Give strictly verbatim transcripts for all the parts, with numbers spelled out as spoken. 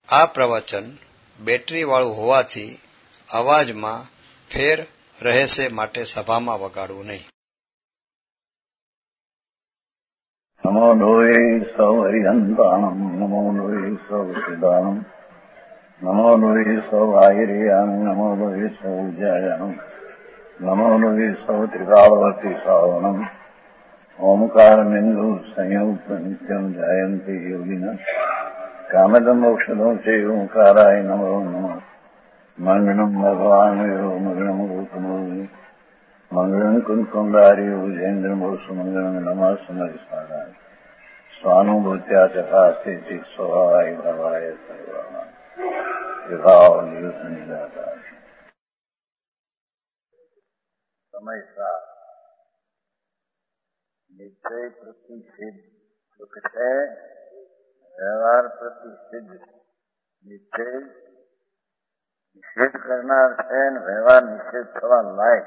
આ પ્રવચન બેટરીવાળું હોવાથી અવાજમાં ફેર રહેશે માટે સભામાં વગાડવું નહીં. નમો લોહે સૌ હરિહંતાણમ નમો લોહે સૌ સિદાનમ નમો લોહે સૌ આહિર્યાન નમો લોહે સૌ જયનમ નમો લોહે સૌ ત્રિકાળવતી સાવનમ ઓમકાર બિંદુ સંયુક્ત નિત્યમ જયંતિ યોગિના કામદમ મોક્ષદો છે ઓંકારાય નમો નમઃ મંગલમ ભગવાન યો મંગલમ ગૌતમો મંગલમ કુંકુંડારી ભુજેન્દ્રમો સુમંગલમ નમઃ સમરિસારાય સ્વાનુભૂત્યા ચકાસ્તે ચિત સ્વભાવાય ભવાય સર્વાના વિભાવ નિદાતા સમયસા નિશ્ચય પ્રતિસિદ્ધ સુખ છે, વ્યવહાર પ્રતિસિદ્ધ નિશ્ચય નિષેધ કરનાર છે ને વ્યવહાર નિષેધ થવા લાયક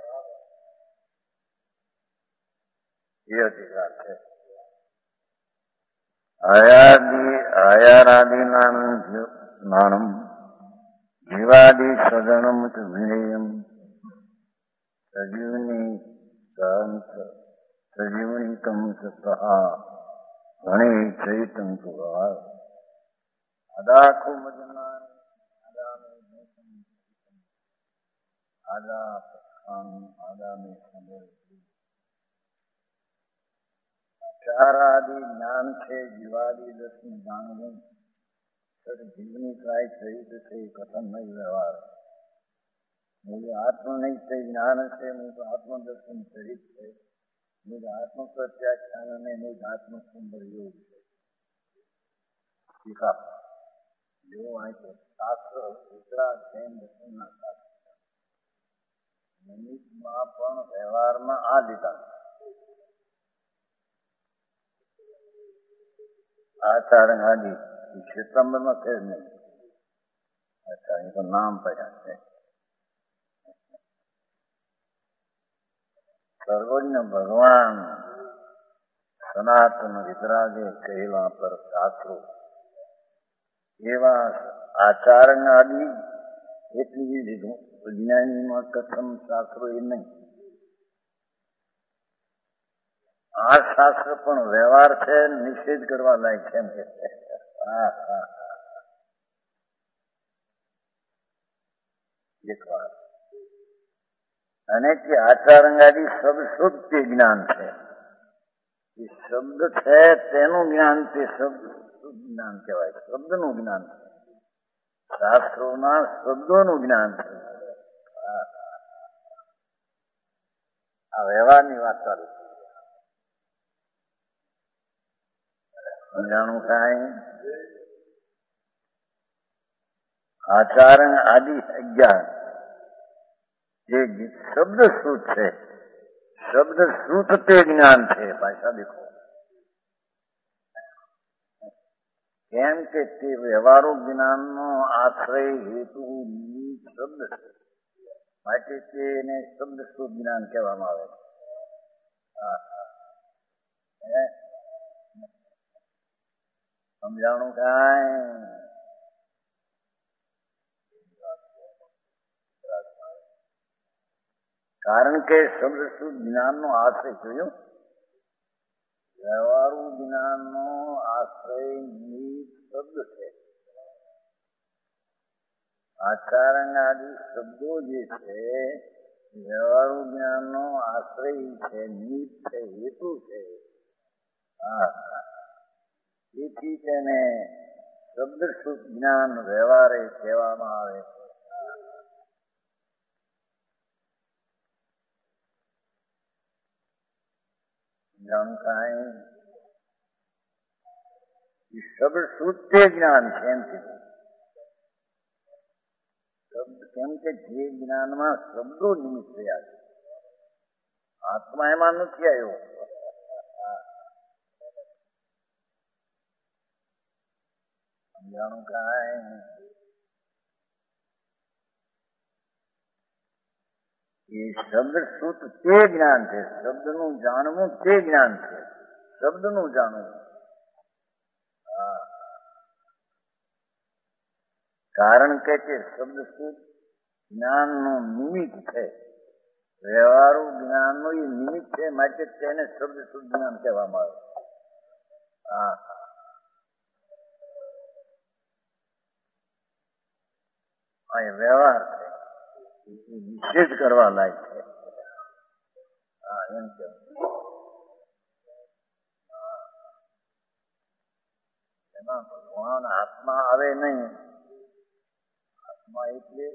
છે એ અધિકાર છે. આયાદી આયારાદિ નાણમ જીવાદિ સદનમ વિનયમ સજીવની સજીવનીતમ સહા ઘણી ચૈતમ પુરા અદાખો મજના આદા પક્ષાન આદામી સંબંધ ચારાદિ જ્ઞાન છે, જીવાદિ દર્શન જાણવું જીવની કાય સહિત છે કથન નહીં વ્યવહાર મુझे આત્મનિશ્ચય જ્ઞાન છે, મુझे આત્મદર્શન સહિત છે, મુझे આત્મ પ્રત્યાખ્યાન અને મુझे આત્મ સુંદર યોગ છે. ટીકા જેવું અહીં તો શાસ્ત્ર ગુજરાત જૈન દર્શનના શાસ્ત્ર નિમિત્તમાં પણ વ્યવહારમાં આ લીધા આચાર આદિ ક્ષેત્રમાં ફેર નહીં. અચ્છા એ તો નામ પડ્યા છે. સર્વજ્ઞ ભગવાન સનાતન વિતરાગે કહેલા પર શાસ્ત્રો એવા આચારણ આદિ એટલી વિજ્ઞાનીમાં કથમ શાસ્ત્રો એ નહીં. આ શાસ્ત્ર પણ વ્યવહાર છે, નિષેધ કરવા લાયક છે. એક વાર અને કે આચારંગાદી શબ્દ શુદ્ધ તે જ્ઞાન છે. એ શબ્દ છે તેનું જ્ઞાન તે શબ્દ શુદ્ધ જ્ઞાન કહેવાય. શબ્દનું જ્ઞાન છે, શાસ્ત્રોના શબ્દોનું જ્ઞાન છે. આ વ્યવહારની વાત ચાલુ જાણું કાંઈ આચારણ આદિ અજ્ઞાન જે શબ્દ શ્રુત છે, શબ્દ શ્રુત તે જ્ઞાન છે. ભાષા દેખો કેમ કે તે વ્યવહારો જ્ઞાનનો આશ્રય હેતુ શબ્દ છે, માટે તેને શબ્દ શ્રુત જ્ઞાન કહેવામાં આવે છે. સમજાણું કાંઈ કારણ કે શબ્દ શુદ્ધ જ્ઞાનનો આશ્રય જોયો. વ્યવહારુ જ્ઞાનનો આશ્રય શબ્દ છે. આચારણ આદિ શબ્દો જે છે વ્યવહારુ જ્ઞાનનો આશ્રય છે, નીત છે, હેતુ છે. હા તેથી તેને શબ્દ શુદ્ધ જ્ઞાન વ્યવહારે કહેવામાં આવે છે. શબ્દ શુદ્ધ તે જ્ઞાન છે એમ કીધું. શબ્દ કેમ કે જે જ્ઞાનમાં શબ્દો નિમિત્ત થયા છે, આત્મા એમાં નથી આવ્યો. સમજાણું કાંઈ એ શબ્દ શુદ્ધ તે જ્ઞાન છે. શબ્દનું જાણવું તે જ્ઞાન છે. શબ્દનું જાણવું કારણ કે તે શબ્દ શુદ્ધ જ્ઞાનનું નિમિત્ત છે. વ્યવહારુ જ્ઞાનનું એ નિમિત્ત છે, માટે તેને શબ્દ શુદ્ધ જ્ઞાન કહેવામાં આવે. હા એ વ્યવહાર છે, એ નિષેધ કરવા લાયક છે. હા એમ કે એમાં ભગવાન આત્મા આવે નહીં. આત્મા એટલે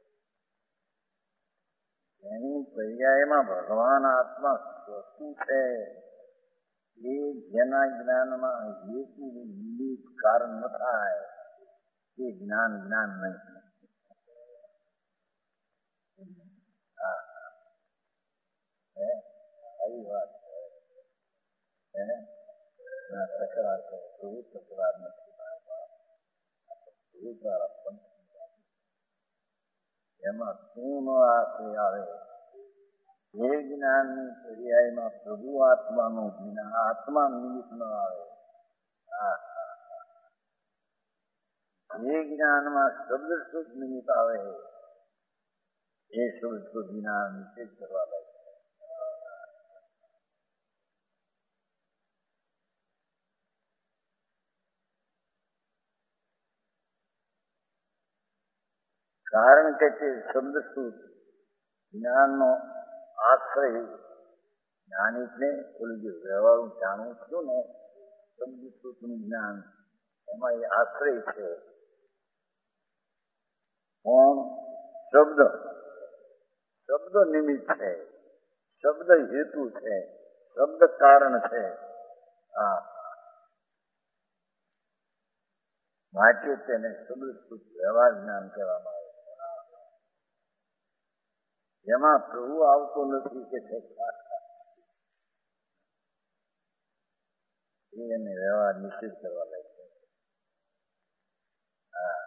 એની પર્યાયમાં ભગવાન આત્મા શું છે એ જેના જ્ઞાનમાં હેતુ નિમિત્ત કારણ ન થાય એ જ્ઞાન જ્ઞાન નહીં. હા આવી વાત છે. તકરાર કરે થોડું તકરાર નથી. એમાં શું નો આશ્રય આવે? જે જ્ઞાનની પર્યાયમાં પ્રભુ આત્માનું જ્ઞાન આત્મા નિમિત્ત ન આવે. જે જ્ઞાનમાં શબ્દ શુદ્ધ નિમિત્ત આવે એ શબ્દ શુદ્ધ જ્ઞાન નિષેધ કરવા લાગે. કારણ કે તે શબ્દ શુદ્ધ જ્ઞાનનો આશ્રય જ્ઞાન એટલે ઓલું જે વ્યવહારું જાણવું છું ને શબ્દ શુદ્ધનું જ્ઞાન એમાં એ આશ્રય છે. પણ શબ્દ શબ્દ નિમિત્ત છે, શબ્દ હેતુ છે, શબ્દ કારણ છે. હા માટે તેને શબ્દ શુદ્ધ વ્યવહાર જ્ઞાન કહેવામાં આવે. જેમાં પ્રભુ આવતો નથી કે છે એને વ્યવહાર નિશ્ચિત કરવા લાગે. હા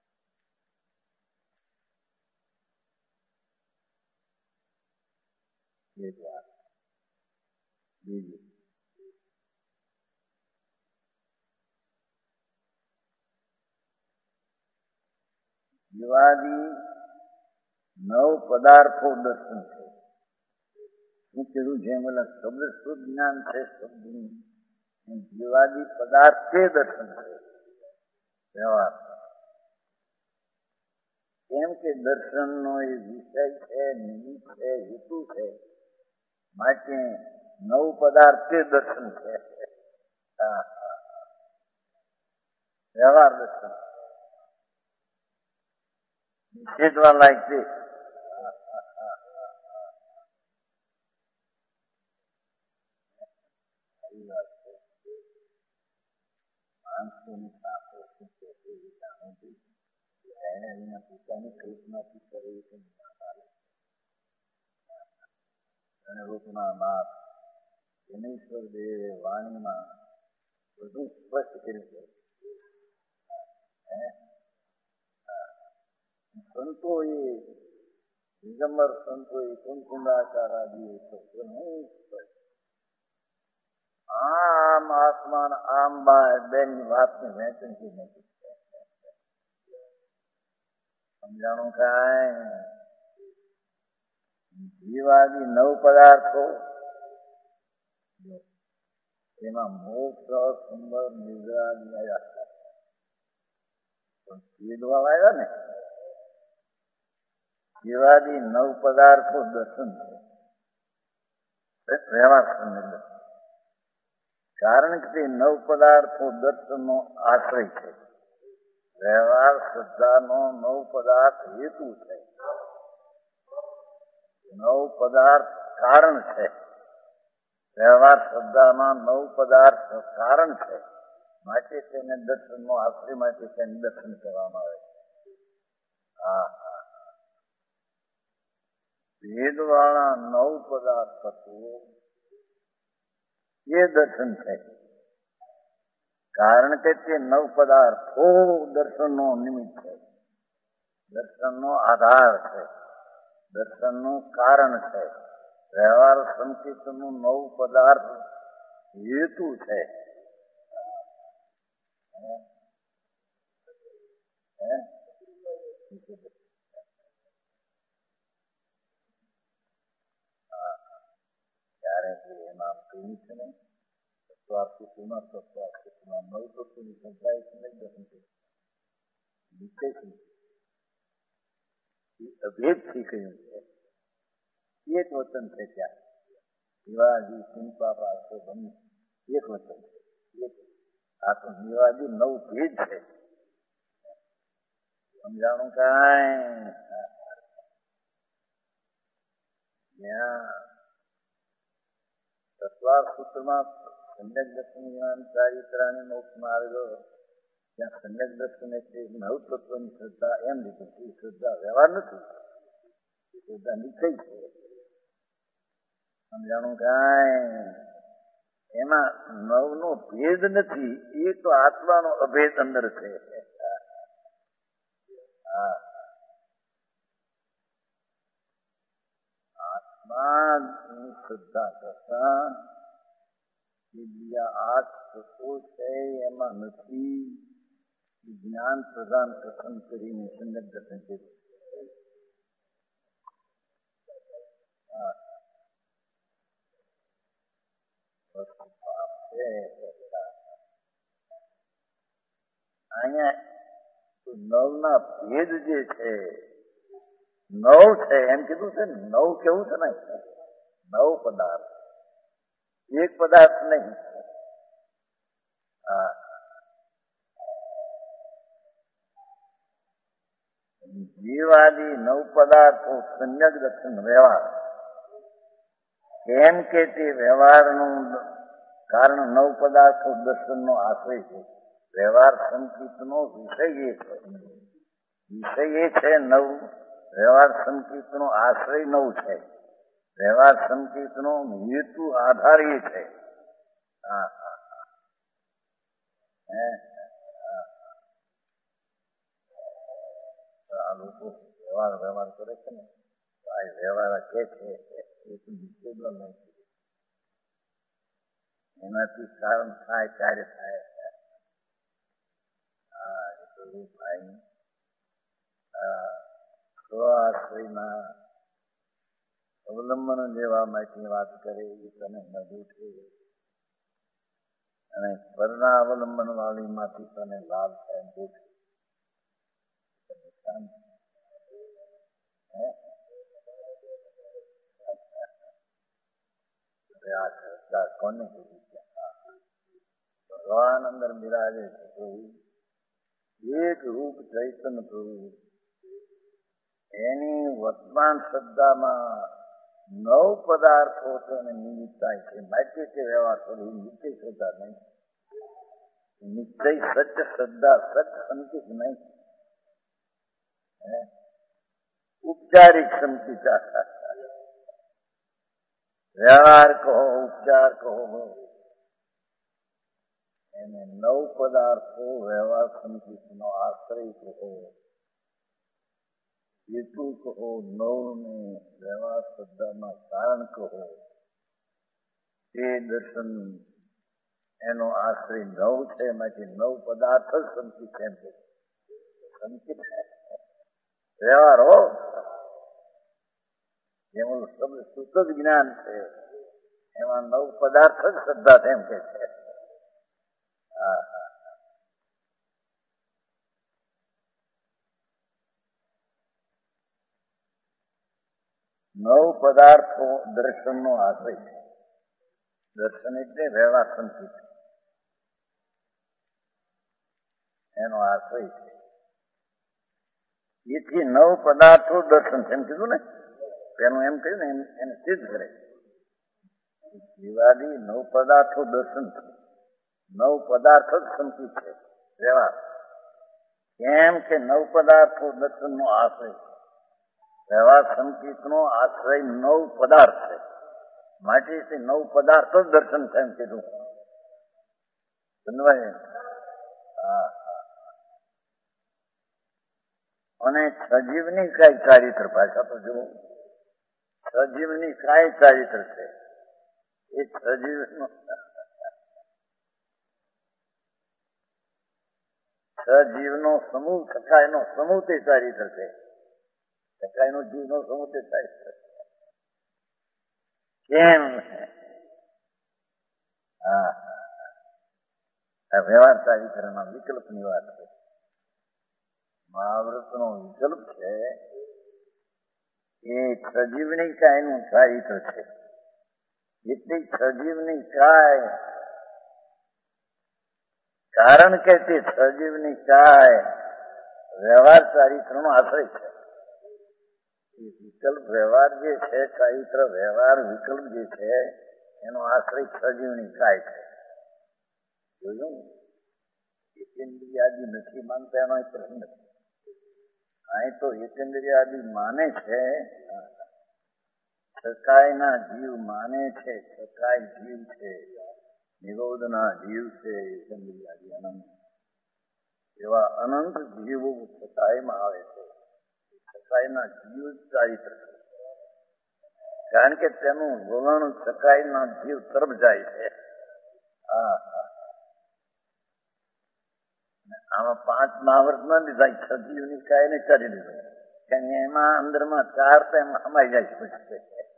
એક વાત બીજી જીવાદી નવ પદાર્થો દર્શન છે. શું કીધું? જેમ ઓલા શબ્દ શુદ્ધ જ્ઞાન છે શબ્દનું, જીવાદી પદાર્થ તે દર્શન છે વ્યવહાર. કેમ કે દર્શનનો એ વિષય છે, નિમિત્ત છે, હેતુ છે, માટે નવ પદાર્થ તે દર્શન છે. વ્યવહાર દર્શન નિષેધવા લાયક છે. માણસોની સાથે શું છે એ જાણવું જોઈએ. એને એના પોતાની કલ્પનાથી કરે છે. અને રૂપના નાથ જનેશ્વર દેવે વાણીમાં બધું સ્પષ્ટ કર્યું છે. સંતો એ દિગંબર સંતો એ કુંકુંડાચાર આદિ શબ્દો નહીં સ્પષ્ટ. આમ આસમાન આમ બાર બેની વાતને વહેંચનથી નથી સમજાણું. કાંઈ જીવાદી નવ પદાર્થો એમાં મોક્ષ સુંદર નિદ્રા પણ વેદવા આવ્યા ને જીવાદી નવ પદાર્થો દર્શન છે વ્યવહાર સંબંધ. કારણ કે તે નવ પદાર્થો દર્શનનો આશ્રય છે. વ્યવહાર શ્રદ્ધાનો નવ પદાર્થ હેતુ છે, નવ પદાર્થ કારણ છે. વ્યવહાર શ્રદ્ધામાં નવ પદાર્થ કારણ છે, માટે તેને દર્શનનો આશ્રય માટે તેને દર્શન કરવામાં આવે. હા ભેદવાળા નવ પદાર્થ તત્વો એ દર્શન છે. કારણ કે તે નવ પદાર્થો દર્શનનો નિમિત્ત છે, દર્શનનો આધાર છે, દર્શનનું કારણ છે. વ્યવહાર સંકેતનું નવ પદાર્થ હેતુ છે. ત્યારે એમાં કહ્યું છે ને તત્વાકૃતિમાં તત્વાકૃતિમાં નવ તત્વની સંખ્યા છે ને દર્શન અભેદથી કહ્યું છે એક વચન છે ત્યાં નિવાદી સિંપાપ આશો બની એક વચન છે એક આ તો નિવાદી નવ ભેદ છે સમજાણું કાંઈ ત્યાં તત્વાર સૂત્રમાં સમ્યક દર્શન જ્ઞાન ચારિત્રાની મોક્ષમાં આવેલો ત્યાં સમ્યક દર્શન એટલે નવ તત્વની શ્રદ્ધા એમ લીધું એ શ્રદ્ધા વ્યવહાર નથી એ શ્રદ્ધા નિશ્ચય છે સમજાણું કાંઈ એમાં નવનો ભેદ નથી એ તો આત્માનો અભેદ અંદર છે હા આત્માની શ્રદ્ધા કરતા બીજા આઠ તત્વો છે એમાં નથી જ્ઞાન પ્રદાન કથન કરીને સમ્યક દર્શન કર્યું અહીંયા નવ ના ભેદ જે છે નવ છે એમ કીધું છે ને નવ કેવું છે ને નવ પદાર્થ એક પદાર્થ નહીં હા જીવાદી નવ પદાર્થો સમ્યક દર્શન વ્યવહાર કેમ કે તે વ્યવહારનું કારણ નવ પદાર્થો દર્શનનો આશ્રય છે વ્યવહાર સંકિતનો વિષય એ છે વિષય એ છે નવ વ્યવહાર સંકિતનો આશ્રય નવ છે વ્યવહાર સંકિતનો હેતુ આધાર એ છે હા હા આ લોકો વ્યવહાર વ્યવહાર કરે છે ને આ વ્યવહાર કે છે એ તો નિશ્ચિત નથી એનાથી કારણ થાય કાર્ય થાય હા એ તો રૂપ થાય સ્વઆશ્રયના અવલંબન લેવા માટેની વાત કરે એ તને નજુ છે અને પરના અવલંબન વાળી માંથી તને લાભ થાય દુઃખ આ શ્રદ્ધા કોને ભગવાન અંદર બિરાજે છે પ્રભુ એક રૂપ ચૈતન્ય પ્રભુ એની વર્તમાન શ્રદ્ધામાં નવ પદાર્થો છે અને નિમિત્ત થાય છે માટે તે વ્યવહાર કરે નિશ્ચય શ્રદ્ધા નહીં નિશ્ચય સત્ય શ્રદ્ધા સત્ય સંકિત નહીં ઉપચારિક સંકિત વ્યવહાર કહો ઉપચાર કહો એને નવ પદાર્થો વ્યવહાર સંકિતનો આશ્રય કહો હેતુ કહો નવને વ્યવહાર શ્રદ્ધામાં કારણ કહો તે દર્શન એનો આશ્રય નવ છે એમાંથી નવ પદાર્થ જ સંકિત એમ છે સંકિત વ્યવહાર હો જેનું શબ્દ શુદ્ધ જ્ઞાન છે એમાં નવ પદાર્થ જ શ્રદ્ધા એમ કે છે હા હા નવ પદાર્થો દર્શનનો આશ્રય છે દર્શન એટલે વ્યવહાર સંકિત એનો આશ્રય છે એથી નવ પદાર્થો દર્શન છે એમ કીધું ને એનું એમ કહ્યું ને એને સિદ્ધ કરે જીવાદી નવ પદાર્થો દર્શન છે નવ પદાર્થ જ સંકિત છે વ્યવહાર કેમ કે નવ પદાર્થો દર્શનનો આશ્રય વ્યવહાર સંકિતનો આશ્રય નવ પદાર્થ છે માટે તે નવ પદાર્થ જ દર્શન છે એમ કીધું સમજાય હા અને સજીવની કઈ ચારિત્ર ભાષા તો જુઓ સજીવની કઈ ચારિત્ર છે એ સજીવ સજીવનો સમૂહ, સખાયનો સમૂહ તે ચારિત્ર છે. સખાયનો જીવનો સમૂહ તે ચારિત્ર કેમ? હા, આ વ્યવહાર ચારિત્રના વિકલ્પની વાત છે. મહાવ્રતનો વિકલ્પ છે એ સજીવની કાયનું ચારિત્ર છે. એટલી સજીવની કાય, કારણ કે તે સજીવની કાય વ્યવહાર ચારિત્રનો આશ્રય છે. વિકલ્પ વ્યવહાર જે છે, ચારિત્ર વ્યવહાર વિકલ્પ જે છે એનો આશ્રય સજીવની કાય છે. જોયું? એકેન્દ્રિયાદી નથી માનતા એનો પ્રશ્ન નથી. અહીં તો એકેન્દ્રિયાદી માને છે, સકાયના જીવ માને છે, સકાય જીવ છે, નિરોધના જીવ છે, એકેન્દ્રિયાદી અનંત. એવા અનંત જીવો સકાયમાં આવે છે. સકાયના જીવ ચારિત્ર છે. કારણ કે તેનું વલણ સકાયના જીવ તરફ જાય છે. હા, આમાં પાંચ મહાવ્રત ન લીધા, સજીવની કાયને કરી લીધો. કારણ એમાં અંદરમાં ચાર તો એમાં સમાઈ જાય છે.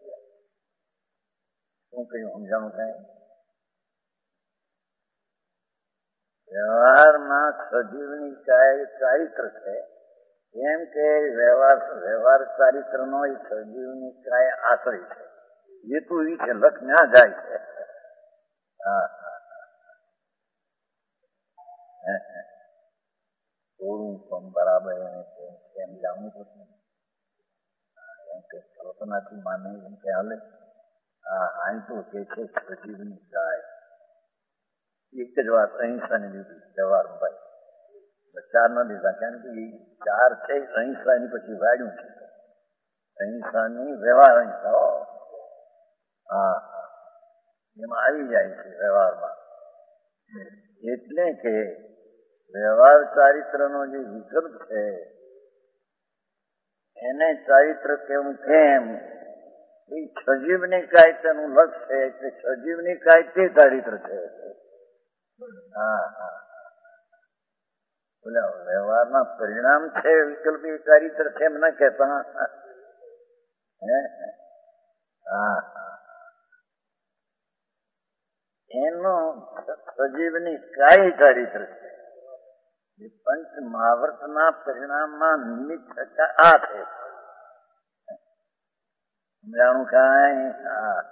શું કહ્યું સમજાણું? કઈ વ્યવહારમાં સજીવની કાય ચારિત્ર છે, એમ કે વ્યવહાર વ્યવહાર ચારિત્ર નો સજીવની કાય આશ્રય છે. હેતુ ઈ છે, લક્ષ ના જાય છે. હા, થોડું પણ બરાબર એને કેમ જાણવું પડશે. એમ કે કલ્પનાથી માને એમ કે હાલે. હા, અહીં તો કે છે સજીવની કાય. એક જ વાત અહિંસાની લીધી વ્યવહાર ભાઈ, ચાર ન લીધા. કારણ કે ચાર છે અહિંસા, એની પછી વાળ્યું છે અહિંસાની વ્યવહાર અહિંસા. હા, એમાં આવી જાય છે વ્યવહારમાં. એટલે કે વ્યવહાર ચારિત્રનો જે વિકલ્પ છે એને ચારિત્ર કેવું કેમ? એ સજીવની કાય તેનું લક્ષ છે, એટલે સજીવની કાય તે ચારિત્ર છે. હા, હા, બોલે વ્યવહારના પરિણામ છે વિકલ્પ એ ચારિત્ર છે એમ ના કહેતા. હે, હા, એનો સજીવની કાય ચારિત્ર છે. પંચ મહાવ્રતના પરિણામમાં નિમિત્ત થતા આ છે. સમજાણું કાંઈ? હા,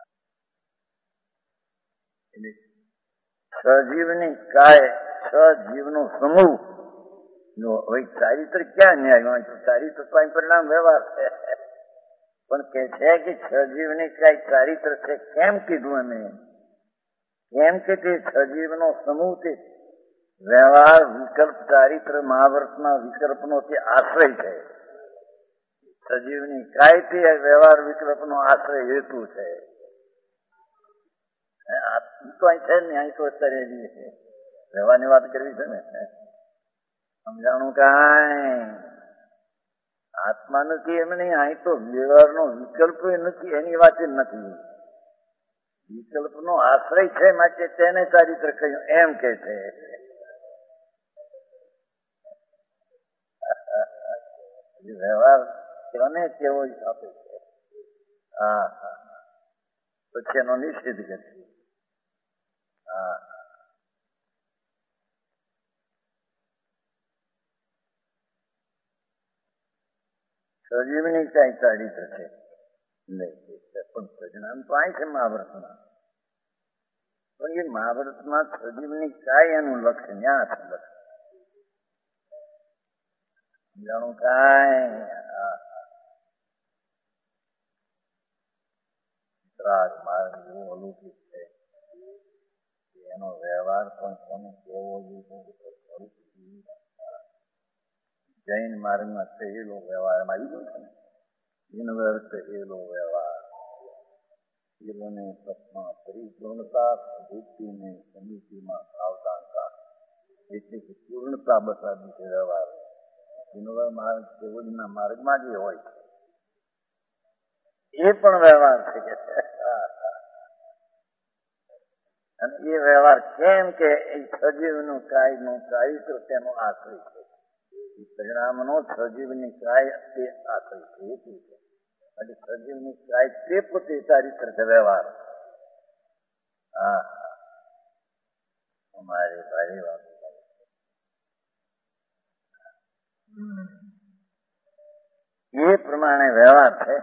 એટલે સજીવની કાય, સજીવનો સમૂહ. હવે ચારિત્ર ક્યાં ન્યાય? ચારિત્ર પરિણામ વ્યવહાર છે, પણ કે છે કે સજીવની કાય ચારિત્ર છે. કેમ કીધું અમે? કેમ કે તે સજીવનો સમૂહ તે વ્યવહાર વિકલ્પ ચારિત્ર મહાવ્રતના વિકલ્પનો તે આશ્રય છે. સજીવની કાય તે વ્યવહાર વિકલ્પનો આશ્રય હેતુ છે. તો અહીં છે ને, અહીં તો અત્યારે છે વ્યવહારની વાત કરવી છે ને. સમજાણું કાંઈ? આત્મા નથી એમ નહીં, અહીં તો વ્યવહારનો વિકલ્પ નથી એની વાત જ નથી. વિકલ્પનો આશ્રય છે માટે તેને ચારિત્ર કહ્યું એમ કે છે. વ્યવહાર કોને કેવો આપે છે? હા, પછી એનો નિષેધ કરશે. હા, સજીવની કઈ ચારિત્ર છે પણ પરિણામ તો અહીં છે મહાવ્રતમાં. પણ એ મહાવ્રતમાં સજીવની કાય એનું લક્ષ્ય ન્યા છે. લક્ષ્ય જાણું કાંઈ? રાગ માર્ગ જેવું અલૌકિક છે. એનો વ્યવહાર પણ કોને કેવો જોઈએ? જૈન માર્ગમાં કહેલો વ્યવહારમાં આવી ગયો છે ને, ઇનવર કહેલો વ્યવહાર. એને તત્માં પરિપૂર્ણતા, વૃત્તિને સમિતિમાં સાવધાનતા, એટલે કે પૂર્ણતા બતાવી છે વ્યવહાર. ઇનવર માર્ગ કેવળના માર્ગમાં જે હોય છે એ પણ વ્યવહાર છે કે અને એ વ્યવહાર કેમ કે એ સજીવનું કાયનું ચારિત્ર તેનો આશ્રય છે. પરિણામનો સજીવની કાય તે આશ્રય છે. હેતુ છે. એટલે સજીવની કાય તે પોતે ચારિત્ર છે વ્યવહાર. હા અમારી ભારી વાત એ પ્રમાણે વ્યવહાર છે.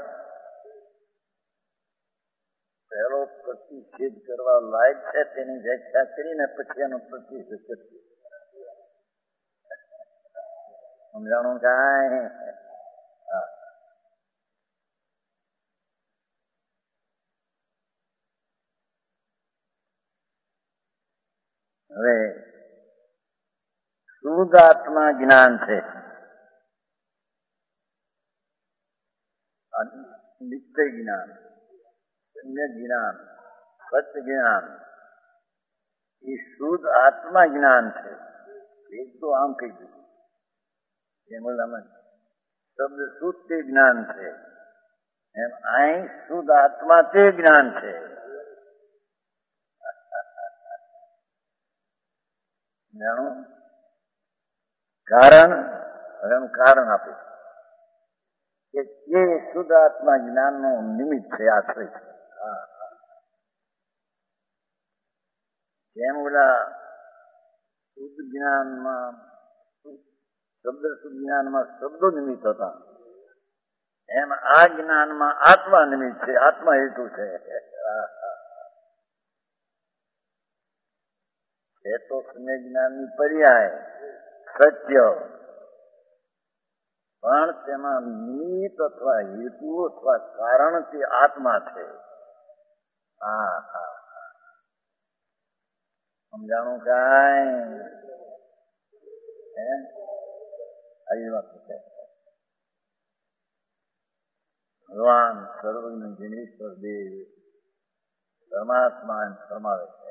પહેલો પ્રતિષેધ કરવા લાયક છે તેની વ્યાખ્યા કરીને પછી એનો પ્રતિષેધ કરીએ. સમજાણું કાંઈ? હવે શુદ્ધ આત્મા જ્ઞાન છે. નિત્ય જ્ઞાન, સમ્યક જ્ઞાન, સત્ય જ્ઞાન એ શુદ્ધ આત્મા જ્ઞાન છે. એક તો આમ કહી દીધું એમ બોલામાં શબ્દ શુદ્ધ તે જ્ઞાન છે. એમ અહીં શુદ્ધ આત્મા તે જ્ઞાન છે. જાણો કારણ હવે એનું કારણ આપ્યું કે એ શુદ્ધ આત્મા જ્ઞાનનો નિમિત્ત છે, આશ્રય છે. જેમ ઓલા શુદ્ધ જ્ઞાનમાં શબ્દ શુદ્ધ જ્ઞાનમાં શબ્દો નિમિત્ત હતા એમ આ જ્ઞાનમાં આત્મા નિમિત્ત છે, આત્મા હેતુ છે. એ તો સમય જ્ઞાનની પર્યાય સત્ય, પણ તેમાં નિમિત્ત અથવા હેતુ અથવા કારણ તે આત્મા છે. હા હા સમજાણું કાંઈ? હે આવી વાત છે. ભગવાન સર્વજ્ઞ જિનેશ્વર દેવ પરમાત્મા ફરમાવે છે.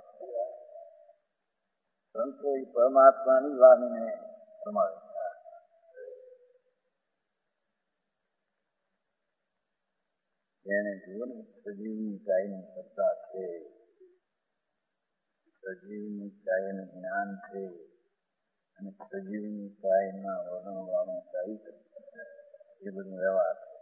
સંતો એ પરમાત્માની વાણીને ફરમાવે છે. એને જીવન સજીવની કાયની સત્તા છે, સજીવની કાયનું જ્ઞાન છે અને સજીવની કાયના વર્ણવાનું સાહિત્ય એ બધું વ્યવહાર છે.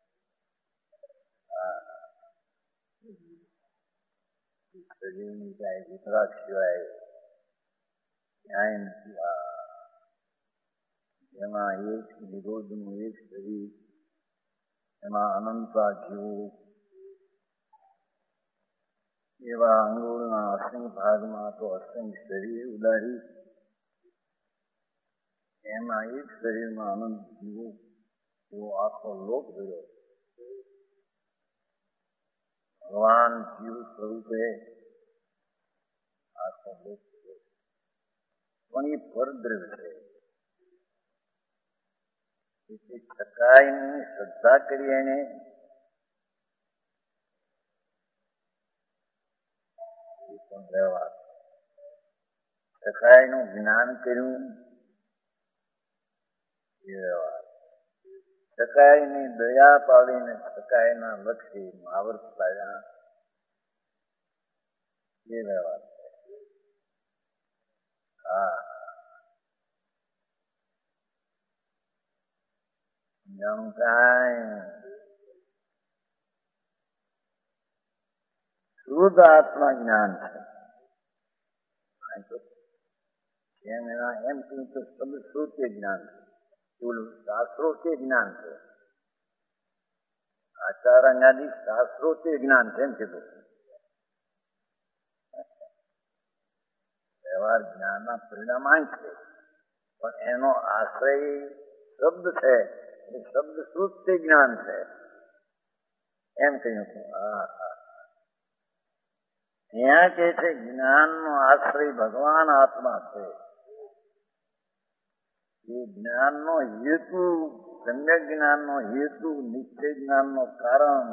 સજીવની કાય વિતરાગ સિવાય ક્યાંય નથી. એમાં એક નિરોધનું એક શરીર, એમાં અનંતા જીવો, એવા અંગોળના અસંખ્ય ભાગમાં તો અસંખ્ય શરીર ઉદારી, એમાં એક શરીરમાં અનંત જીવો એવો આખો લોક રહ્યો. ભગવાન જીવ સ્વરૂપે આખો લોક પણ એ પરદ્રવ્ય છે. એટલે છકાયની શ્રદ્ધા કરી એને વ્યવહાર, છકાયનું જ્ઞાન કર્યું એ વ્યવહાર, છકાયની દયા પાડીને છકાયના લક્ષી માવર્ત લાવ્યા એ વ્યવહાર છે. હા જાણું કાંઈ? શુદ્ધ આત્મા જ્ઞાન છે. એમ એના એમ કહ્યું તો શબ્દ શુદ્ધ તે જ્ઞાન છે, શાસ્ત્રો તે જ્ઞાન છે, આચાર્યાદિ શાસ્ત્રો તે જ્ઞાન છે એમ કીધું. વ્યવહાર જ્ઞાનના પરિણામ છે, પણ એનો આશ્રય શબ્દ છે. એ શબ્દ શુદ્ધ તે જ્ઞાન છે એમ કહ્યું હતું. હા હા ત્યાં કે છે જ્ઞાનનો આશ્રય ભગવાન આત્મા છે. એ જ્ઞાનનો હેતુ, સમ્યક જ્ઞાનનો હેતુ, નિશ્ચય જ્ઞાનનો કારણ,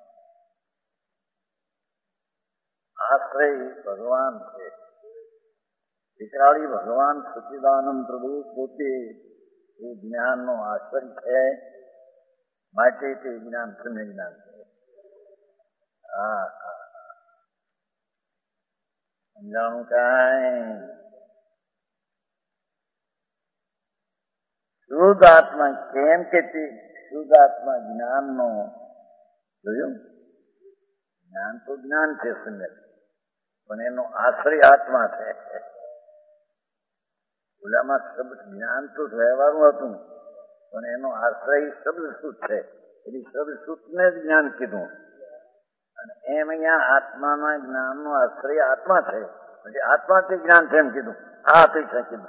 આશ્રય ભગવાન છે. વિકરાળી ભગવાન સચ્ચિદાનંદ પ્રભુ પોતે એ જ્ઞાનનો આશ્રય છે, માટે તે જ્ઞાન સમ્ય જ્ઞાન છે. હા હા સમજાણું કાંઈ? શુદ્ધ આત્મા કેમ કે તે શુદ્ધ આત્મા જ્ઞાનનો જોયું, જ્ઞાન તો જ્ઞાન છે સુંદર, પણ એનો આશ્રય આત્મા છે. ઓલામાં શબ્દ જ્ઞાન તો વ્યવહારનું હતું, પણ એનો આશ્રય શબ્દ શુદ્ધ છે, એટલે શબ્દ શુદ્ધને જ જ્ઞાન કીધું. અને એમ અહીંયા આત્માના જ્ઞાનનો આશ્રય આત્મા છે, પછી આત્માથી જ્ઞાન છે એમ કીધું. આ અપેક્ષા કીધું.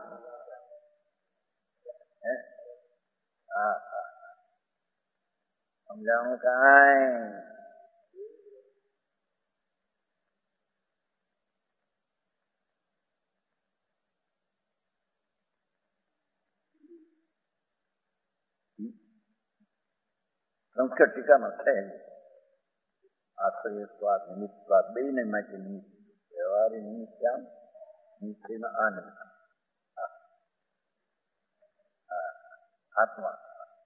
હા હા સમજાણું કાંઈ? સંસ્કૃત ટીકામાં છે આશ્રયસ્વાદ નિમિત્તવાદ બે ને માટે નિમિત્ત વ્યવહારી નિમિત્ત નિશ્ચયમાં આ નિમિત્ત આત્મા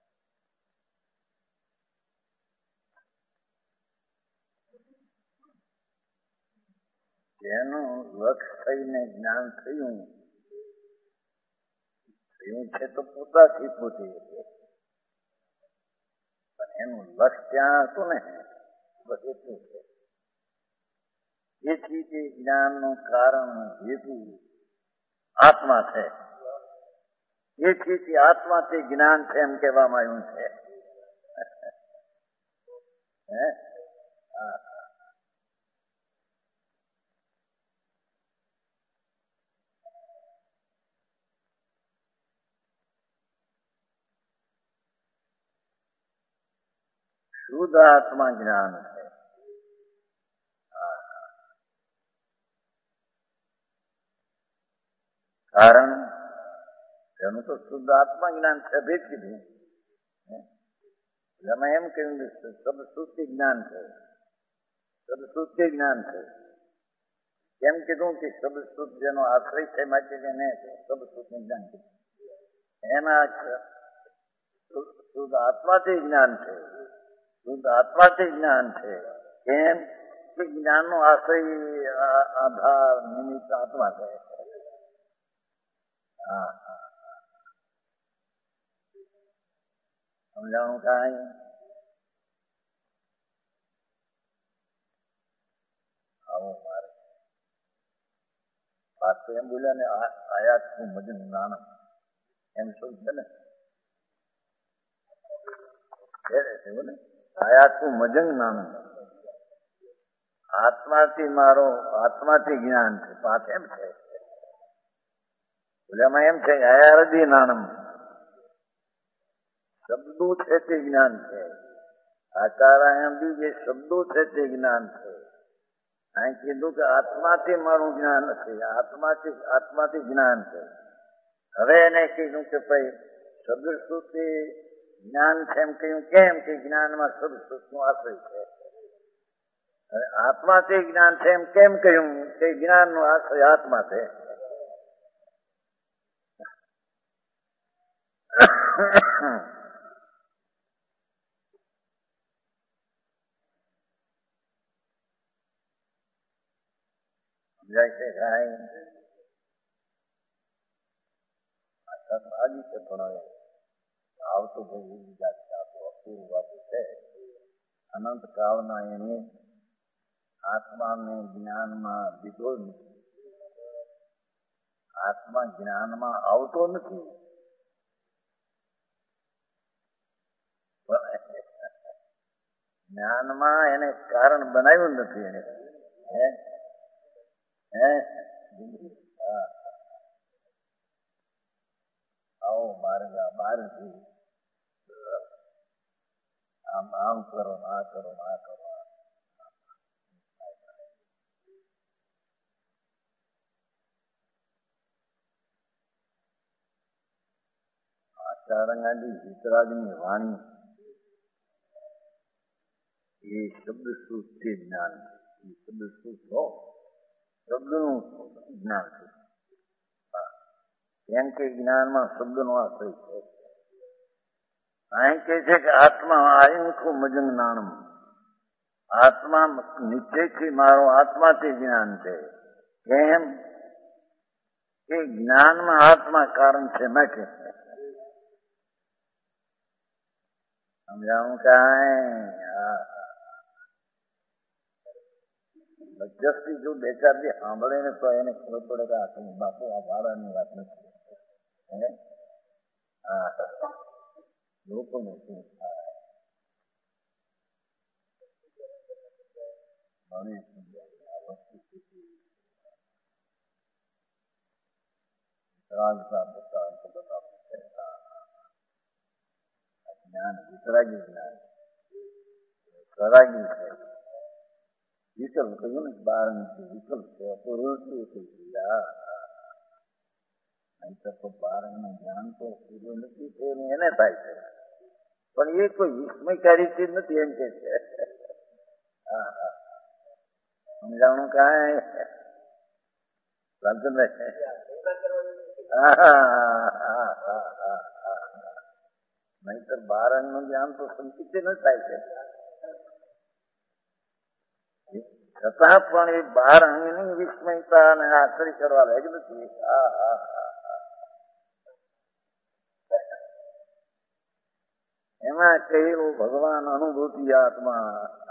જેનું લક્ષ થઈને જ્ઞાન થયું થયું છે તો પોતાથી પોતે, પણ એનું લક્ષ ત્યાં હતું ને બસ એટલું છે. એથી તે જ્ઞાનનું કારણ હેતુ આત્મા છે, એથી તે આત્મા તે જ્ઞાન છે એમ કહેવામાં આવ્યું છે. હે હા શુદ્ધ આત્મા જ્ઞાન છે. કારણ એનું તો શુદ્ધ આત્મા જ્ઞાન છે, ભેદ કીધું. એમાં એમ કહ્યું શબ્દ શુદ્ધિ જ્ઞાન છે, શબ્દ શુદ્ધિ જ્ઞાન છે. એમ કીધું કે શબ્દ શુદ્ધ જેનો આશ્રય છે માટે એને શબ્દ શુદ્ધ જ્ઞાન કીધું. એના શુદ્ધ આત્માથી જ્ઞાન છે, શુદ્ધ આત્માથી જ્ઞાન છે. કેમ કે જ્ઞાનનો આશ્રય આધાર નિમિત્ત આત્મા છે. હા હા સમજાણું કાંઈ? આવું મારે વાત તો એમ બોલ્યા ને આયાત નું મજન જ્ઞાન એમ શું છે ને, આયાત નું મજન જ્ઞાન આત્માથી મારો આત્માથી જ્ઞાન છે. પાછ એમ છે બોલ્યામાં એમ છે આયારધી નાનમ શબ્દો છે તે જ્ઞાન છે. આકારાયણથી જે શબ્દો છે તે જ્ઞાન છે. અહીં કીધું કે આત્માથી મારું જ્ઞાન નથી, આત્માથી આત્માથી જ્ઞાન છે. હવે એને કીધું કે ભાઈ શબ્દ શુદ્ધિ જ્ઞાન છે એમ કહ્યું. કેમ કે જ્ઞાનમાં શબ્દ શુદ્ધનો આશ્રય છે. હવે આત્માથી જ્ઞાન છે એમ કેમ કહ્યું કે જ્ઞાનનો આશ્રય આત્મા છે. સમજાય છે કાંઈ? આજી છે પણ આવતું ભાઈ બીજા છે, આપણું અપૂર્વ વાતું છે. અનંત કાળના એને આત્માને જ્ઞાનમાં દીધો નથી. આત્મા જ્ઞાનમાં આવતો નથી. જ્ઞાનમાં એને કારણ બનાવ્યું નથી. એને હે હે હા આવો માર્ગ બહારથી આમ આમ કરો, આ કરો, આ કરો. આચારંગાની વિતરાગની વાણી એ શબ્દ શુદ્ધ જ્ઞાન, એ શબ્દ શુદ્ધ હો શબ્દનું જ્ઞાન છે. કેમ કે જ્ઞાનમાં શબ્દનો આશ્રય છે. અહીં કે છે કે આત્મા આયંખું મજંગ નાણમ, આત્મા નિશ્ચયથી મારો આત્માથી જ્ઞાન છે. કેમ કે જ્ઞાનમાં આત્મા કારણ છે માટે સમજાવું કાંઈ જસ્તી જો બે ચાર દી સાંભળે ને તો એને ખબર પડે કે આ બાપુ આ વાળાની વાત નથી. હા લોકોને શું થાય મને આ વસ્તુ જ્ઞાન વિતરાગી જ્ઞાન સરાગી છે. વિકલ્પ કહ્યું ને બાર નથી વિકલ્પ છે અપૂર્વથી નહીતર તો બાર નું જ્ઞાન તો પૂરું નથી થયું એને થાય છે પણ એ કોઈ વિસ્મયકારી ચીજ નથી એમ કે છે. હા હા સમજાણું કાંઈ નહીતર બાર નું જ્ઞાન તો સંકિત ન થાય છે. છતાં પણ એ બાર અંગની વિસ્મયતા અને આશ્રય કરવા લાગ નથી. એમાં કહેલું ભગવાન અનુભૂતિ આત્મા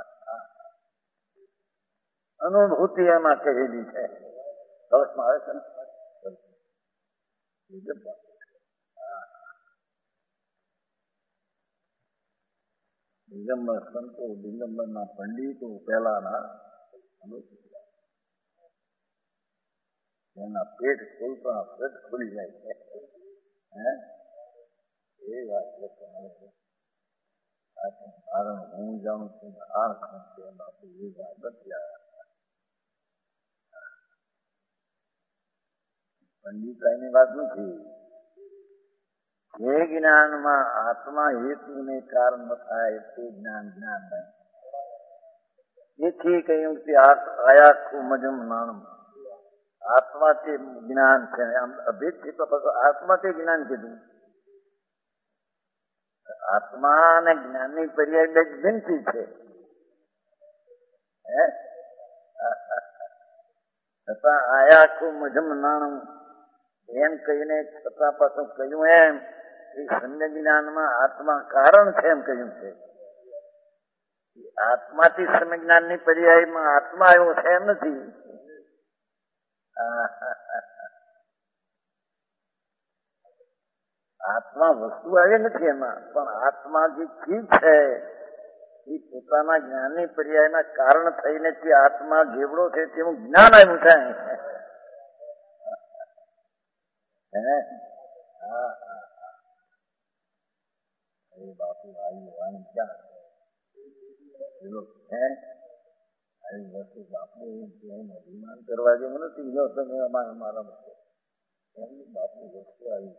અનુભૂતિ એમાં કહેલી છે. સમજમાં આવે છે ને દિગંબર સંતો દિગંબર ના પંડિતો પહેલાના એના પેટ ખોલતા પેટ ખુલી જાય છે. હે એ વાત કારણ હું જાણું છું આ એ વાત નથી. પંડિતાઈની વાત નથી. જે જ્ઞાનમાં આત્મા હેતુ ને કારણ થાય તે જ્ઞાન જ્ઞાન નહીં. એથી કહ્યું કે આયાખું મજમ નાણું આત્મા તે જ્ઞાન છે. આમ અભેદ છે તો આત્મા તે જ્ઞાન કીધું. આત્મા અને જ્ઞાનની પર્યાય બે ભિન્નથી છે. છતાં આયાખું મજમ નાણું એમ કહીને છતાં પાછું કહ્યું એમ એ સમ્ય જ્ઞાનમાં આત્મા કારણ છે એમ કહ્યું છે. આત્માથી સમ્ય જ્ઞાનની પર્યાયમાં આત્મા આવ્યો છે એમ નથી. આત્મા વસ્તુ આવી નથી એમાં પણ આત્મા જે ચીજ છે એ પોતાના જ્ઞાનની પર્યાયના કારણ થઈને તે આત્મા જેવડો છે તેનું જ્ઞાન આવ્યું છે. બાપુ આવી વાણી ક્યાં આવી વસ્તુ બાપુ અભિમાન કરવા જેવું નથી. જો તમે અમારા મારા એમની બાપુ વસ્તુ આવી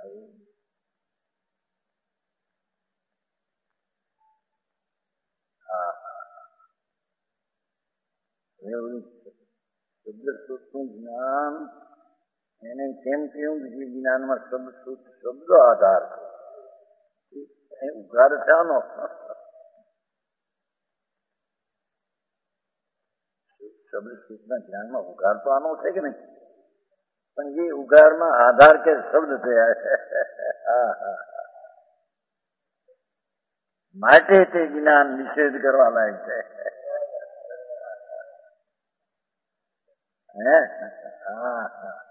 શબ્દ સુખનું જ્ઞાન એને કેમ કેવું બીજી જ્ઞાનમાં શબ્દ સુખ શબ્દો આધાર છે. ઉઘાર શાનો શબ્દ સુખના જ્ઞાનમાં ઉઘાર તો આનો છે કે નહીં પણ એ ઉઘારમાં આધાર કે શબ્દ થયા માટે તે જ્ઞાન નિષેધ કરવા લાયક છે. હે હા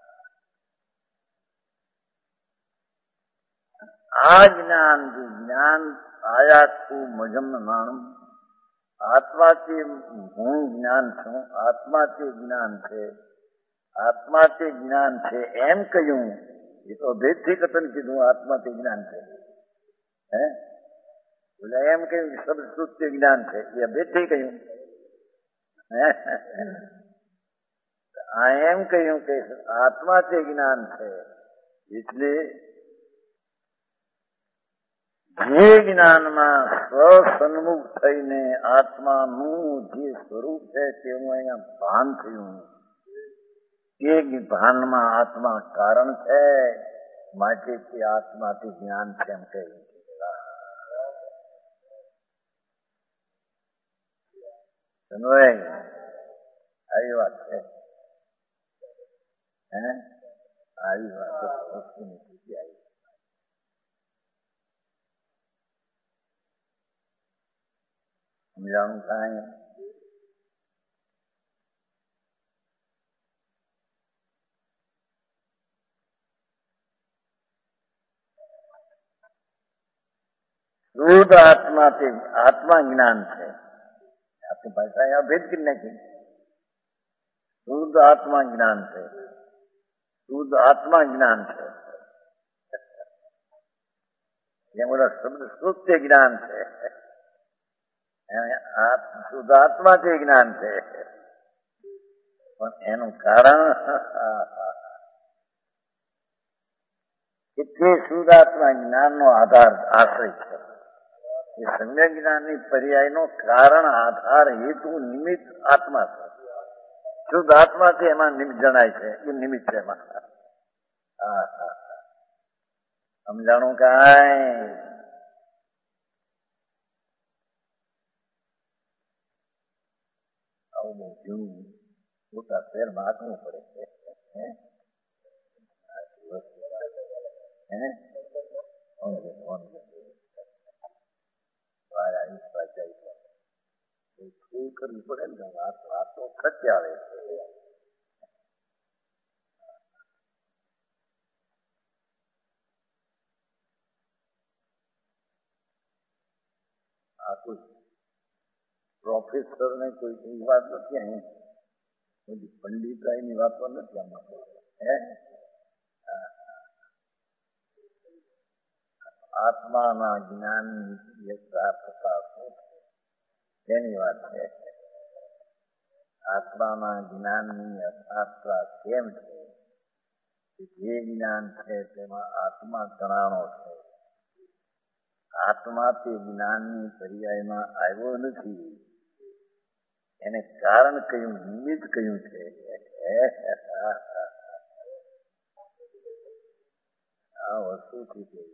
આ જ્ઞાન જે જ્ઞાન આયાખું મજમ નાણું આત્મા તે હું જ્ઞાન છું. આત્મા તે જ્ઞાન છે. આત્મા તે જ્ઞાન છે એમ કહ્યું એ તો ભેદથી કથન કીધું. આત્મા તે જ્ઞાન છે હે બોલે એમ કહ્યું શબ્દ શુદ્ધ તે જ્ઞાન છે એ ભેદથી કહ્યું. આ એમ કહ્યું કે આત્મા તે જ્ઞાન છે એટલે જે જ્ઞાનમાં સ્વસન્મુખ થઈને આત્માનું જે સ્વરૂપ છે તેનું અહીંયા ભાન થયું. એ ભાનમાં આત્મા કારણ છે માટે તે આત્માથી જ્ઞાન છે એમ કહ્યું. આવી વાત છે. હે આવી વાતો વસ્તુની સ્થિતિ આવી સમજાણું કાંઈ શુદ્ધ આત્મા તે આત્મા જ્ઞાન છે આપણી ભાષા અહીંયા ભેદ કરી નાખી શુદ્ધ આત્મા જ્ઞાન છે શુદ્ધ આત્મા જ્ઞાન છે જેમ બધા શબ્દ શુદ્ધ જ્ઞાન છે શુદ્ધ આત્મા તે જ્ઞાન છે પણ એનું કારણ કે તે શુદ્ધ આત્મા જ્ઞાનનો આધાર આશ્રય છે એ સમ્યક જ્ઞાનની પર્યાયનો કારણ આધાર હેતુ નિમિત્ત આત્મા છે શુદ્ધ આત્મા છે એમાં નિમિત્ત જણાય છે એ નિમિત્ત છે એમાં હા હા સમજાણું કાંઈ આવું બહુ જૂનું મોટા શહેરમાં હાથવું પડે છે કરવી પડે ને વાત વાતો સત્ય આવે આ કોઈ પ્રોફેસર ને કોઈ વાત નથી અહીં બધી પંડિતાઈની વાતો નથી આમાં હે આત્માના જ્ઞાનની યથાર્થતા શું છે તેની વાત છે આત્માના જ્ઞાનની યથાર્થતા કેમ છે જે જ્ઞાન છે તેમાં આત્મા જણાણો છે આત્મા તે જ્ઞાનની પર્યાયમાં આવ્યો નથી એને કારણ કયું નિમિત્ત કયું છે આ વસ્તુથી કેવી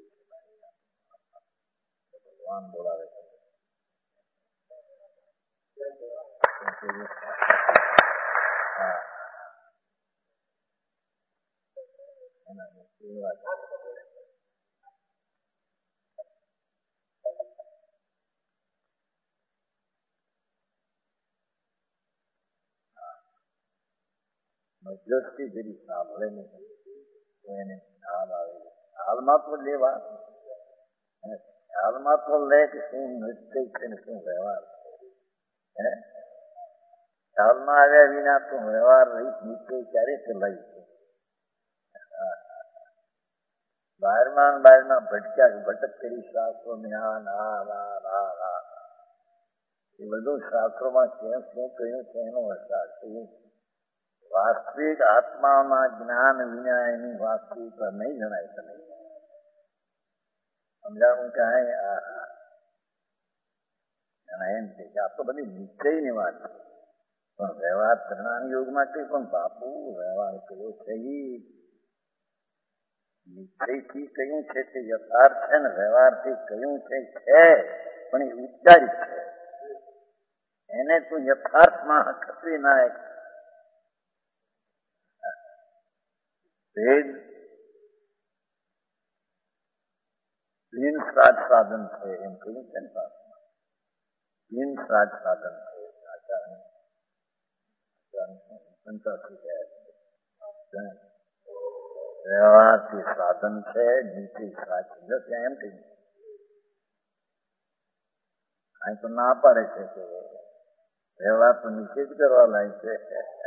ભગવાન બોલાવે છે મધ્યસ્થી જરી સાંભળે ને તો એને ખ્યાલ આવે ખ્યાલમાં તો લેવા અને ખ્યાલમાં તો લે કે શું નૃત્ય છે ને શું વ્યવહાર હે ખ્યાલમાં આવ્યા વિના તો વ્યવહાર રહી નિશ્ચય ક્યારે ચલાવી છે બહારમાં બહારમાં ભટક્યા ભટક કરી શાસ્ત્રો ના ના ના ના ના એ બધું શાસ્ત્રોમાં ક્યાં શું કહ્યું છે એનો અર્થ છે વાસ્તવિક આત્માના જ્ઞાન વિના એની વાસ્તવિકતા નહીં જણાય તમે સમજાવું કે એમ છે કે આ તો બધી નિશ્ચયની વાત છે પણ વ્યવહાર કરનાર યોગ માટે પણ બાપુ વ્યવહાર કયો છે નિશ્ચયથી કયું છે તે યથાર્થ છે ને વ્યવહારથી કયું છે છે પણ એ ઉચ્ચારિત છે એને તો યથાર્થમાં ખસવી નાય ભેદ બિન શ્રાદ્ધ સાધન છે એમ કહ્યું છે ને શાસ્ત્રમાં બિન શ્રાદ્ધ સાધન છે આચાર્ય પંચાસી ગયા વ્યવહારથી સાધન છે નીતિ શ્રાદ્ધ છે એમ કહ્યું અહીં તો ના પાડે છે કે વ્યવહાર તો નિષેધ કરવા લાયક છે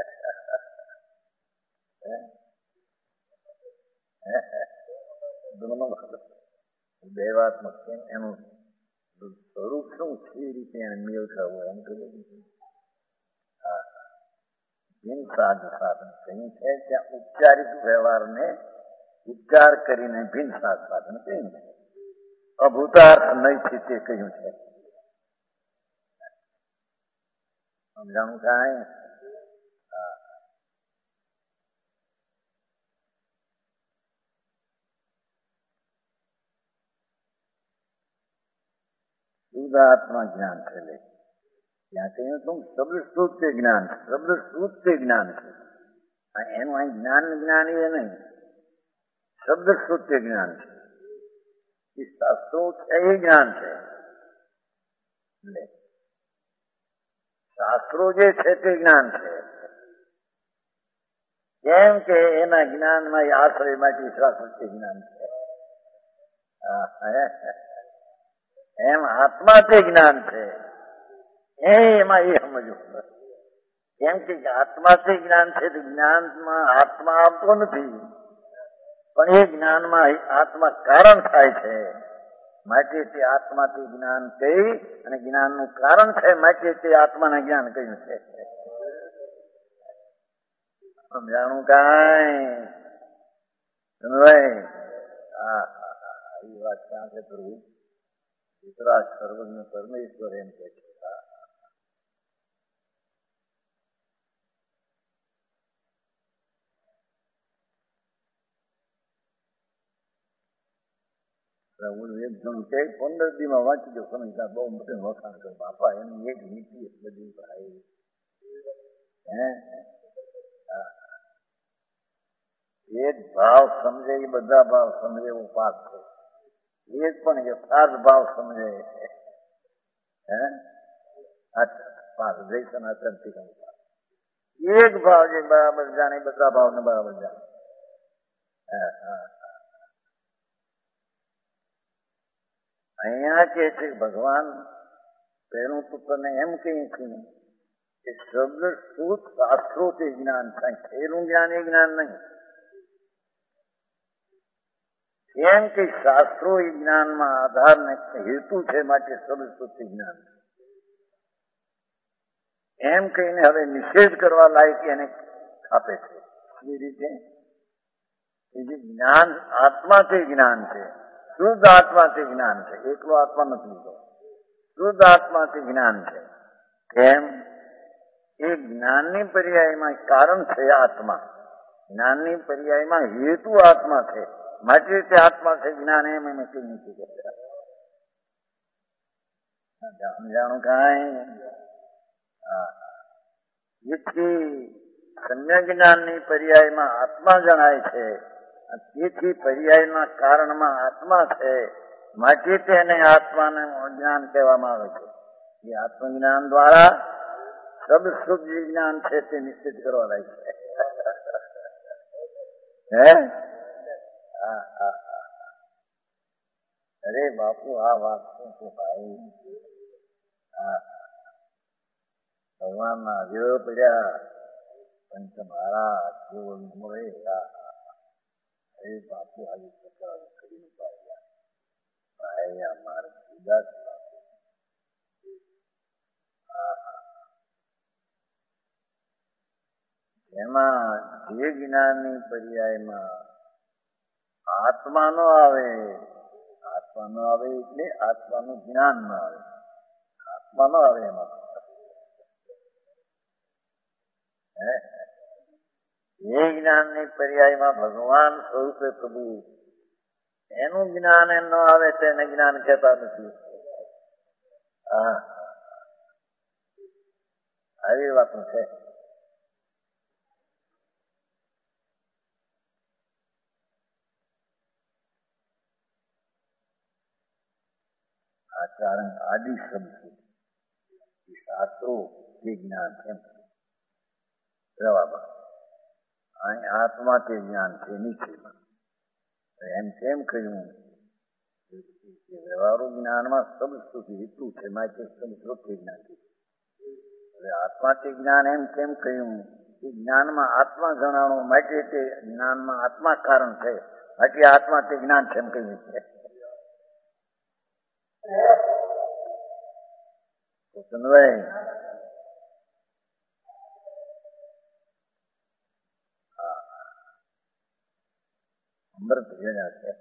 દૈવાત્મક છે એનું સ્વરૂપ શું છે એ રીતે એને મેળ કરવો એમ કહ્યું હા બિન શ્રાદ્ધ સાધન કહ્યું છે ત્યાં ઉપચારિક વ્યવહારને ઉપચાર કરીને બિન શ્રાદ્ધ સાધન કહ્યું છે અભૂતાર્થ નહીં છે તે કહ્યું છે સમજાણું કાંઈ શુદ્ધાત્મા જ્ઞાન છે લે ત્યાં કહ્યું તું શબ્દ શુદ્ધ જ્ઞાન શબ્દ શુદ્ધ જ્ઞાન છે એનું અહીં જ્ઞાન જ્ઞાન એ નહીં, શબ્દ શ્રુત્ય જ્ઞાન છે. એ શાસ્ત્રો છે એ જ્ઞાન છે. એટલે શાસ્ત્રો જે છે તે જ્ઞાન છે. કેમ કે એના જ્ઞાનમાં એ આશ્રય માટે શાસ્ત્રોચ્ય જ્ઞાન છે. એમ આત્મા તે જ્ઞાન છે એમાં એ સમજવું. કેમ કે આત્મા તે જ્ઞાન છે તે જ્ઞાનમાં આત્મા આવતો નથી, પણ એ જ્ઞાનમાં આત્મા કારણ થાય છે. માટે તે આત્મા તે જ્ઞાન કહી અને જ્ઞાનનું કારણ છે માટે તે આત્માને જ્ઞાન કહ્યું છે. સમજાણું કાંઈ હા એ વાત ક્યાં છે પ્રભુ? વિતરાગ સર્વજ્ઞ પરમેશ્વર એમ કે છે. પંદર દી માં વાંચી દો સમજતા બહુ મોટું વખાણ કરો બાપા. એની એક નીતિ બધી ભાઈ હે એક ભાવ સમજે એ બધા ભાવ સમજે એવો પાક છે. એક પણ યથાર્થ ભાવ સમજે હે પાક જૈસન આચરતી એક ભાવ જે બરાબર જાણે બધા ભાવ ને બરાબર જાણે. અહીંયા કે છે ભગવાન પહેલું તો તને એમ કહી છું કે શબ્દ શુદ્ધ શાસ્ત્રો તે જ્ઞાન થાય. ખેલું જ્ઞાન એ જ્ઞાન નહીં. કેમ કે શાસ્ત્રો એ જ્ઞાનમાં આધાર ને હેતુ છે માટે શબ્દ શુદ્ધ જ્ઞાન. એમ કહીને હવે નિષેધ કરવા લાયક એને આપે છે. એ રીતે એ જે જ્ઞાન આત્મા તે જ્ઞાન છે, શુદ્ધ આત્મા તે જ્ઞાન છે. એકલો આત્મા નથી લીધો, શુદ્ધ આત્મા તે જ્ઞાન છે. કેમ? એ જ્ઞાનની પર્યાયમાં કારણ છે આત્મા, જ્ઞાનની પર્યાયમાં હેતુ આત્મા છે. માટે તે આત્મા છે જ્ઞાન. એમ એને કઈ નથી કરતા. સમજાણું કાંઈ? જેથી સમ્યક જ્ઞાનની પર્યાયમાં આત્મા જણાય છે. તેથી પર્યાયના કારણમાં આત્મા છે. માટે તેને આત્માને જ્ઞાન કહેવામાં આવે છે. એ આત્મજ્ઞાન દ્વારા શબ્દ શુદ્ધ જ્ઞાન છે તે નિશ્ચિત કરવા લાગે છે. હે હા હા અરે બાપુ આ વાત શું છે ભાઈ? હા ભગવાન ના અજયો પડ્યા પંચ મહારાજ જેવો મળે. અરે બાપુ આવી પ્રકાર કરીને પાડ્યા ભાઈ આ મારે ઉદાસ બાપુ. એમાં જે જ્ઞાનની પર્યાયમાં આત્મા નો આવે, આત્મા નો આવે એટલે આત્માનું જ્ઞાન ન આવે. આત્મા નો આવે એમાં એ જ્ઞાનની પર્યાયમાં ભગવાન સ્વરૂપે પ્રભુ એનું જ્ઞાન એમ ન આવે તેને જ્ઞાન કહેતા નથી. હા આવી વાતું છે. આચારણ આદિ શબ્દ શાસ્ત્રો જે જ્ઞાન એમ જવાબ અહીં આત્મા તે જ્ઞાન છે નીચેમાં. એમ કેમ કહ્યું વ્યવહારુ જ્ઞાનમાં શબ્દ સુધી હેતુ છે માટે શબ્દ જ્ઞાન છે. હવે આત્મા તે જ્ઞાન એમ કેમ કહ્યું કે જ્ઞાનમાં આત્મા જણાવો માટે તે જ્ઞાનમાં આત્મા કારણ છે માટે આત્મા તે જ્ઞાન છે એમ કહ્યું છે. સુનવાય અમૃત જણ્યા છે.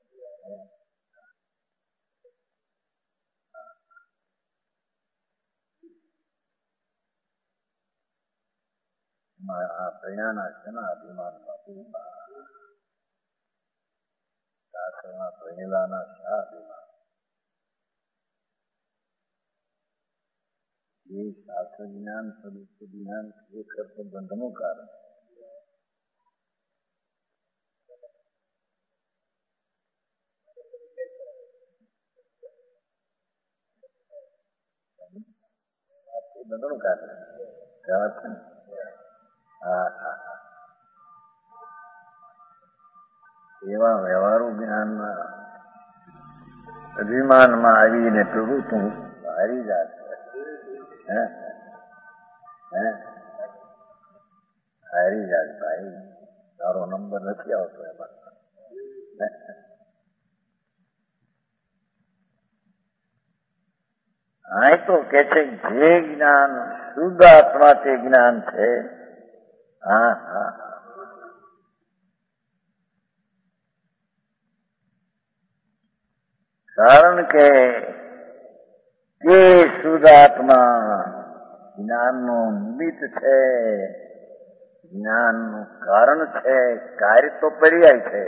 આ પ્રયાના છે ને અભિમાન શાસ્ત્રના પહેલાના શા અભિમાન એ શાસ્ત્ર જ્ઞાન સ્વરૂપ જ્ઞાન ખરેખર તો બંધનું કારણ બધું કાઢે. હા હા એવા વ્યવહારુ જ્ઞાનના અભિમાનમાં આવીને પ્રભુ તું હારી જાત હે હે હારી જાત ભાઈ, તારો નંબર નથી આવતો એમાં. આ તો કે છે જે જ્ઞાન શુદ્ધ આત્મા તે જ્ઞાન છે. હા હા કારણ કે તે શુદ્ધ આત્મા જ્ઞાનનું નિમિત્ત છે, જ્ઞાનનું કારણ છે, કાર્ય તો પર્યાય છે.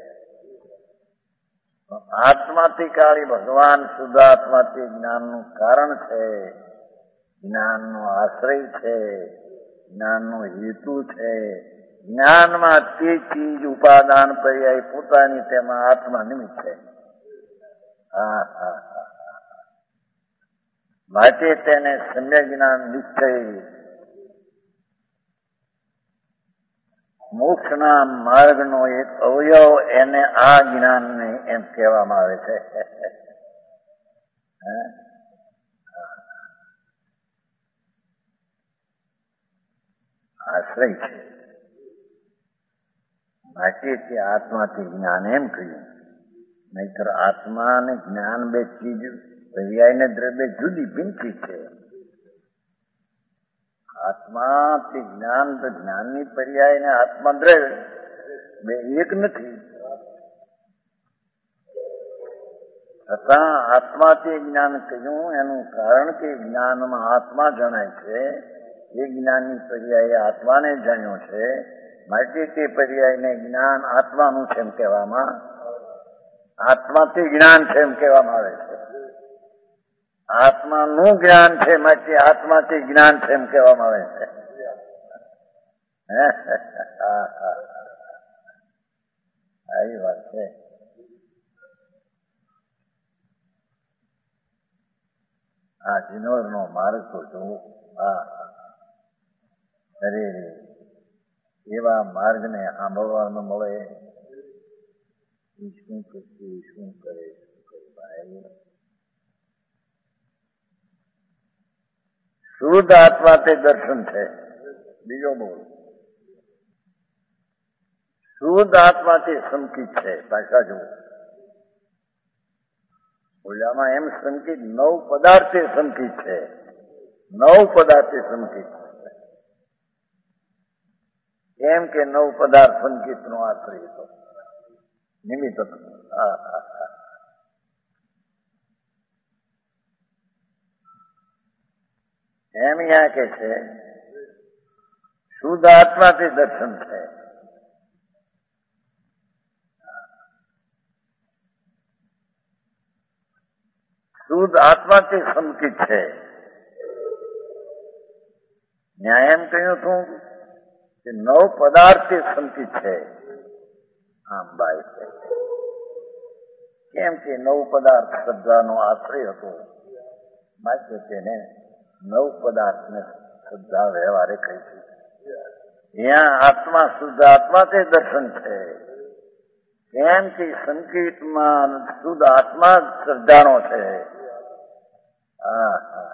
આત્માથી કાળી ભગવાન શુદ્ધ આત્માથી જ્ઞાનનું કારણ છે, જ્ઞાનનો આશ્રય છે, જ્ઞાનનો હેતુ છે. જ્ઞાનમાં તે ચીજ ઉપાદાન પર્યાય પોતાની તેમાં આત્મા નિમિત્ત છે. હા હા માટે તેને સમ્યક જ્ઞાન નિશ્ચય મોક્ષના માર્ગનો એક અવયવ એને આ જ્ઞાનને એમ કહેવામાં આવે છે. આશ્રય છે માટે તે આત્માથી જ્ઞાન એમ કહ્યું. નહીતર આત્મા અને જ્ઞાન બે ચીજ પર્યાય ને દ્રવ્ય જુદી ભિન્નથી છે. આત્મા તે જ્ઞાન તો જ્ઞાનની પર્યાય ને આત્મા દ્રવ્ય બે એક નથી. છતાં આત્મા તે જ્ઞાન કહ્યું એનું કારણ કે જ્ઞાનમાં આત્મા જણાય છે. એ જ્ઞાનની પર્યાય આત્માને જાણ્યો છે માટે તે પર્યાયને જ્ઞાન આત્માનું છે એમ કહેવામાં, આત્માથી જ્ઞાન છે એમ કહેવામાં આવે છે. આત્માનું જ્ઞાન છે માટે આત્માથી જ્ઞાન છે એમ કહેવામાં આવે છે. આવી વાત છે. આ જીનોર નો માર્ગ તો જોવો. હા અરે એવા માર્ગને સાંભળવાનું મળે. શું કરશે, શું કરે, શું કરે ભાઈ. શુદ્ધ આત્મા તે દર્શન છે. બીજો બોલ શુદ્ધ આત્મા તે સંકિત છે. ભાષા જુઓ બોલ્યામાં એમ સંકિત નવ પદાર્થે સંકિત છે. નવ પદાર્થે સંકિત એમ કે નવ પદાર્થ સંકિત નો આશ્રય હતો, નિમિત્ત હતું. એમ યા કે છે શુદ્ધ આત્માથી દર્શન છે. શુદ્ધ આત્માથી સંકિત છે. ન્યાય એમ કહ્યું હતું કે નવ પદાર્થથી સંકિત છે. આમ બાઈ છે કેમ કે નવ પદાર્થ શ્રદ્ધાનો આશ્રય હતો માટે તેને નવ પદાર્થને શ્રદ્ધા વ્યવહારે કહી છે. ત્યાં આત્મા શુદ્ધ આત્મા તે દર્શન છે. કેમ કે સંકિતમાં શુદ્ધ આત્મા શ્રદ્ધાનો છે. હા હા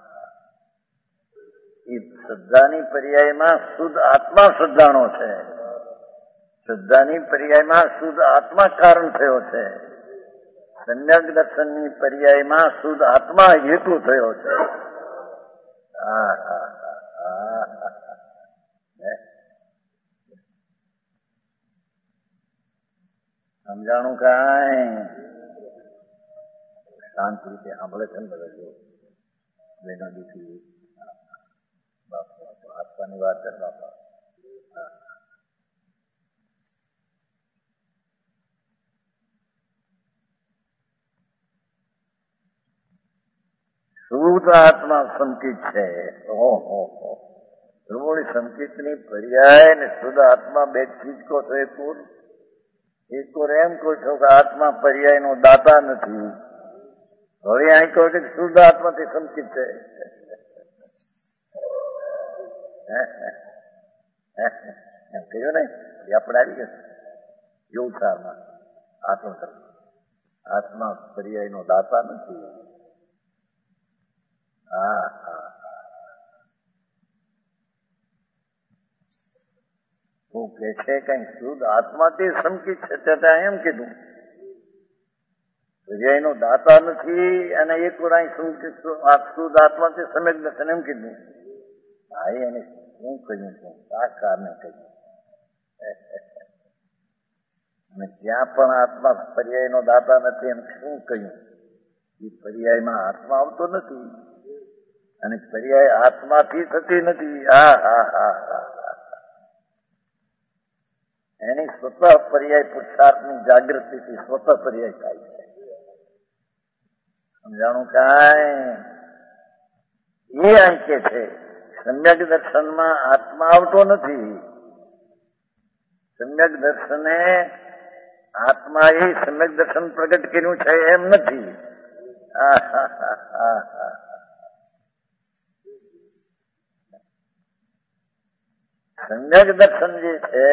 એ શ્રદ્ધાની પર્યાયમાં શુદ્ધ આત્મા શ્રદ્ધાનો છે. શ્રદ્ધાની પર્યાયમાં શુદ્ધ આત્મા કારણ થયો છે. સમ્યક દર્શનની પર્યાયમાં શુદ્ધ આત્મા હેતુ થયો છે. હા હા હા સમજાણું કાંઈ શાંત રીતે સાંભળે છે ને બધા જો બેનો દીકરી બાપા આત્માની વાત છે બાપા. શુદ્ધ આત્મા સંકિત છે. ઓહો ધ્રુવોની સંકિતની પર્યાય ને શુદ્ધ આત્મા બે ચીજ કહો છો. એક કોર એક કોર એમ કહો છો કે આત્મા પર્યાય નો દાતા નથી. હવે અહીં કહો છો કે શુદ્ધ આત્માથી સંકિત છે. એમ કહ્યું ને આપણે આવી ગયો એવું સારમાં આત્મધર્મ આત્મા પર્યાયનો દાતા નથી. હા હા હું કે છે કઈ શુદ્ધ આત્માથી સમકિત છે ત્યાં એમ કીધું પર્યાયનો દાતા નથી અને એક વાર શુદ્ધ આત્માથી સમ્યક દર્શન એમ કીધું. હા એને શું કહ્યું છું આ કારણે કહ્યું અને ત્યાં પણ આત્મા પર્યાયનો દાતા નથી એમ શું કહ્યું? એ પર્યાયમાં આત્મા આવતો નથી અને પર્યાય આત્માથી થતી નથી. હા હા હા હા એની સ્વતઃ પર્યાય પુરુષાર્થની જાગૃતિથી સ્વતઃ પર્યાય થાય છે. સમજાણું કાંઈ એ આમ કે છે સમ્યક દર્શનમાં આત્મા આવતો નથી. સમ્યક દર્શને આત્મા એ સમ્યક દર્શન પ્રગટ કર્યું છે એમ નથી. સમ્યક દર્શન જે છે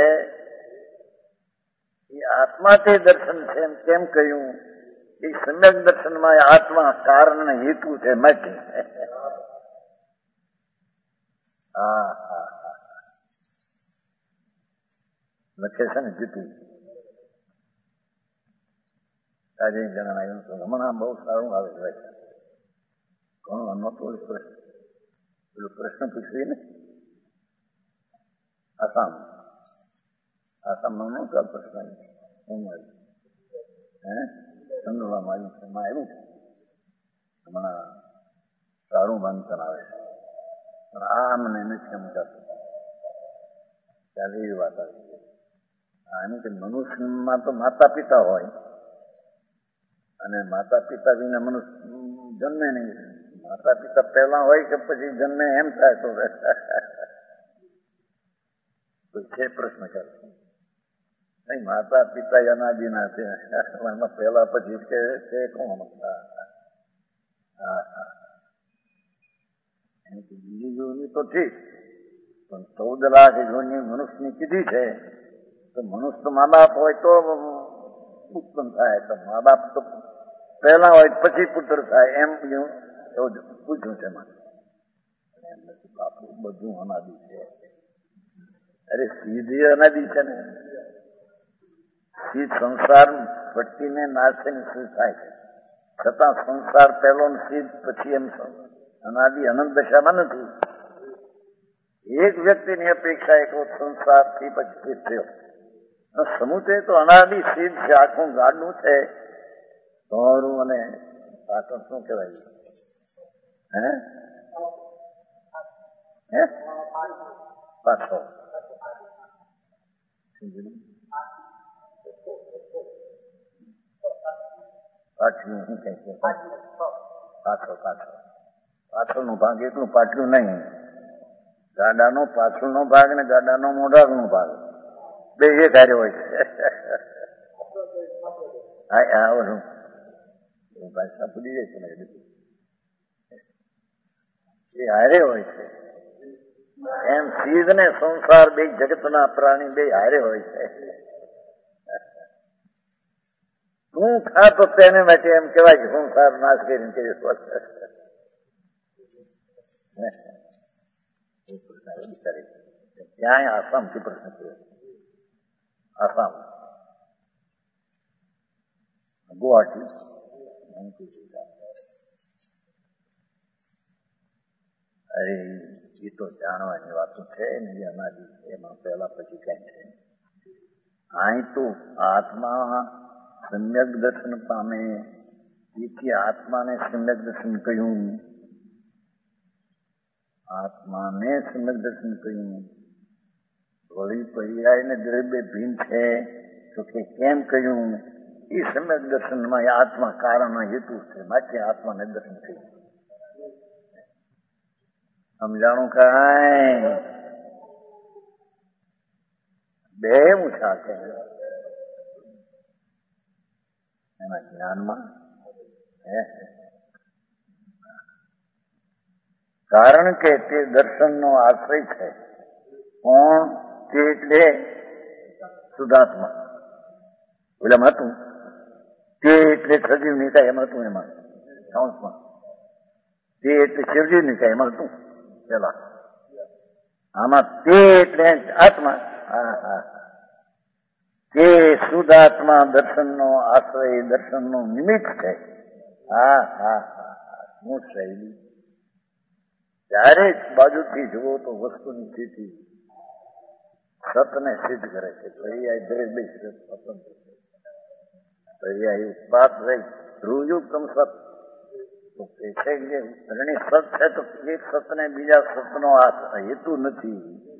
એ આત્માથી દર્શન છે એમ કેમ કહ્યું? એ સમ્યક દર્શનમાં આત્મા કારણ હેતુ છે માટે. હા હા હા લખે છે ને જીતું આજે જણા આવ્યું તો હમણાં બહુ સારું આવે છે. કોણ નહોતો પ્રશ્ન પેલો પ્રશ્ન પૂછવી ને આસામ આસામમાં નહોતો પ્રશ્ન હું આવ્યું હે ચંદ્રવામાં આવ્યું છે એમાં આવ્યું છે હમણાં સારું બાંધકામ આવે છે પણ આ મને નથી સમજાતું ત્યારે એવી વાત આવી છે. આની કે મનુષ્યમાં તો માતા પિતા હોય અને માતા પિતા વિના મનુષ્ય જન્મે નહીં. માતા પિતા પહેલા હોય કે પછી જન્મે એમ થાય તો છે પ્રશ્ન કરે નહીં માતા પિતા અનાદિના છે એમાં પહેલા પછી કે છે કોણ? હા હા બીજી જોની તો ઠીક પણ ચૌદ લાખ જોની મનુષ્યની કીધી છે તો મનુષ્ય મા બાપ હોય તો ઉત્પન્ન થાય તો મા બાપ તો પહેલા હોય પછી પુત્ર થાય એમ પૂછ્યું છે મને. એમ નથી બાપુ બધું અનાદિ છે. અરે સીધી અનાદિ છે ને સીધ સંસાર ભટ્ટીને નાશે ને શું થાય છે છતાં સંસાર પહેલો સીધ પછી એમ અનાદિ અનંત દશામાં નથી. એક વ્યક્તિની અપેક્ષા એક સંસારથી પછી થયો સમુચય તો અનાદિ સીધ છે. આખું ગાડું છે ધોરું અને પાછળ શું કહેવાય હે હે પાછો પાછલું શું કહે છે પાછો પાછો પાછળનો ભાગ એટલું પાછલું નહીં. ગાડાનો પાછળનો ભાગ ને ગાડાનો મોઢાનો ભાગ બે એક હારે હોય છે. હા હા ભાષા ભૂલી જાય છે એ હારે હોય છે. એમ સીધ ને સંસાર બે જગતના પ્રાણી બે હારે હોય છે. હું ખાતો તેને માટે એમ કેવાય કે સંસાર નાશ કરીને ત્યાં આસામથી પ્રશ્ન કર્યો. આસામ ગુવાહાટી અરે એ તો જાણવાની વાતો છે ને અનાદિ એમાં પહેલા પછી કઈ છે. અહીં તો આત્મા સમ્યક દર્શન પામે એથી આત્માને સમ્યક દર્શન કહ્યું. આત્માને સમ્યક દર્શન કહ્યું. વળી પર્યાય ને દ્રવ્ય ભીન છે તો કે કેમ કહ્યું? એ સમ્યક દર્શનમાં આત્મા કારણ હેતુ છે માટે આત્માને દર્શન કહ્યું. સમજાણું કાંઈ? બે ઊંચા છે એના જ્ઞાનમાં કારણ કે તે દર્શનનો આશ્રય છે. કોણ? તે એટલે શુદ્ધાત્મા. એટલે હતું તે એટલે સજીવ નિકાય એમ હતું. એમાં સાઉન્સમાં તે એટલે શિવજીવ નિકાય એમાં હતું પેલા. આમાં તે એટલે આત્મા. હા હા તે શુદ્ધાત્મા દર્શનનો આશ્રય, દર્શનનો નિમિત્ત છે. હા હા હા હું શૈલી ત્યારે જ બાજુથી જુઓ તો વસ્તુની સ્થિતિ સતને સિદ્ધ કરે છે. પર્યાય દરેક બે સ્વતંત્ર છે. પર્યાય ઉત્પાદ રહી ધ્રુવયુક્તમ સત તો કે છે કે ઘણી સત છે તો એક સતને બીજા સતનો હેતુ નથી,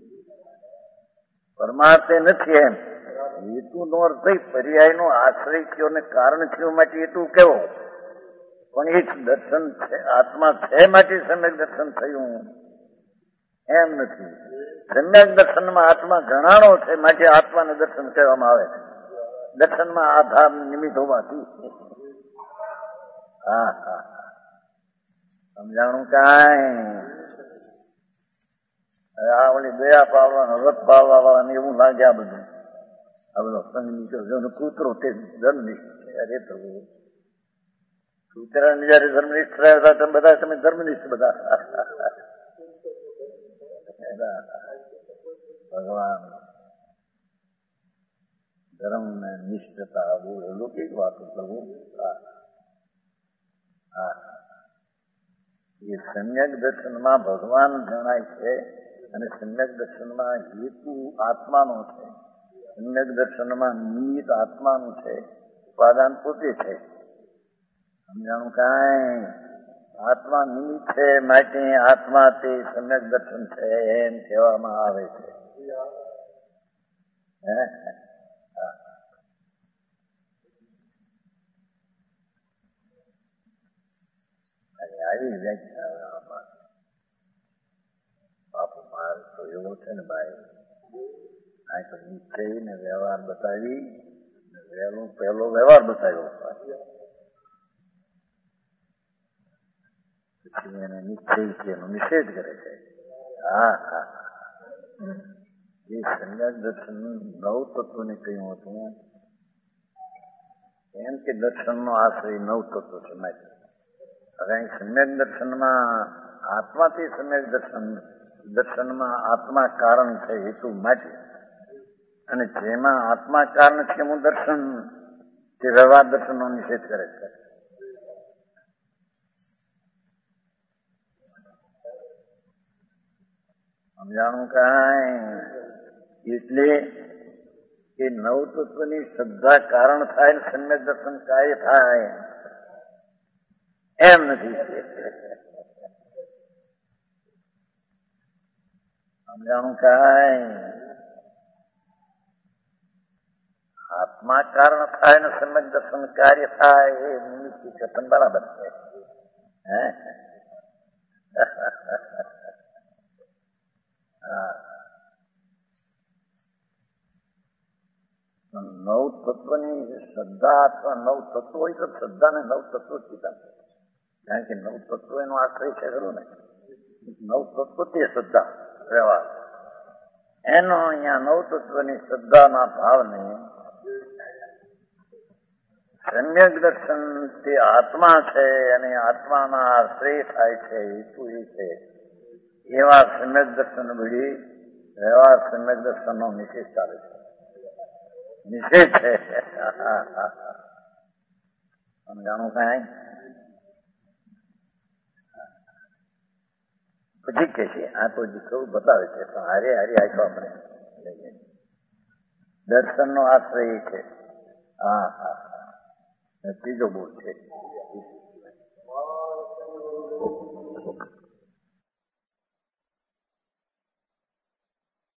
પરમાર્થે નથી. એમ હેતુનો અર્થ પર્યાયનો આશ્રય કયો ને કારણ કયો માટે હેતુ કેવો? પણ એ દર્શન છે, આત્મા છે માટે સમ્યક દર્શન થયું એમ નથી. સમ્યક દર્શનમાં આત્મા ઘણાનો છે માટે આત્માને દર્શન કહેવામાં આવે છે. દર્શનમાં આધાર નિમિત્ત હોવાથી. હા હા સમજાણું કાંઈ? આ ઓલી દયા પાડવા રથ પાડવા વાળાને એવું લાગે આ બધું. આ બધો સંગ નીકળ્યો કૂતરો તે ધર્મનિષ્ઠ છે. અરે પ્રભુ કૂતરાને જયારે ધર્મનિષ્ઠ રહ્યા હતા તમે બધા તમે ધર્મનિષ્ઠ બધા. ભગવાન ધર્મ ને નિષ્ઠતા આવું લૌકિક વાતો કરવું. હા એ સમ્યક દર્શનમાં ભગવાન જણાય છે અને સમ્યક દર્શનમાં હેતુ આત્માનો છે. સમ્યક દર્શનમાં નિમિત્ત આત્માનું છે, ઉપાદાન પોતે છે. સમજાણું કાંઈ? આત્મા નિમિત્ત છે માટે આત્મા તે સમ્યક દર્શન છે એમ કહેવામાં આવે છે. આવી વ્યાખ્યા બાપુ માર તો એવો છે ને ભાઈ, આ તો નિશ્ચય ને વ્યવહાર બતાવી વહેલું પહેલો વ્યવહાર બતાવ્યો, પછી એને નિશ્ચય છે એનો નિષેધ કરે છે. હા હા એ સમ્યક દર્શન નવ તત્વને કહ્યું હતું એમ કે દર્શનનો આશ્રય નવ તત્વ છે. માટે હવે સમ્યક દર્શનમાં આત્માથી સમ્યક દર્શન દર્શનમાં આત્મા કારણ છે હેતુ માટે, અને જેમાં આત્મા કારણ છે હું દર્શન તે વ્યવહાર દર્શનનો નિષેધ કરે છે. સમજાણું કાંઈ? એટલે કે નવ તત્વની શ્રદ્ધા કારણ થાય ને સમ્યક દર્શન કાર્ય થાય એમ નથી. સમજાણું કાંઈ? આત્મા કારણ થાય ને સમ્યક દર્શન કાર્ય થાય એ નિમિત્ત કથન બરાબર છે. હે નવ તત્વની શ્રદ્ધા અથવા નવ તત્વ હોય તો શ્રદ્ધા ને નવ તત્વ કીધા. કારણ કે નવ તત્વ એનો આશ્રય છે ખરું ને. નવ તત્વ તે શ્રદ્ધા વ્યવહાર એનો અહીંયા નવ તત્વની શ્રદ્ધાના ભાવને સમ્યક દર્શન તે આત્મા છે અને આત્માના આશ્રય થાય છે હેતુ એ છે એવા સમ્યક દર્શન ભળી વ્યવહાર સમ્યક દર્શનનો નિષેધ ચાલે છે. નિષેધ છે. સમજાણું કાંઈ? પછી કે છે આ તો થોડું બતાવે છે તો હારે હારે આખો આપણે દર્શનનો આશ્રય છે. હા હા ત્રીજો બોલ છે.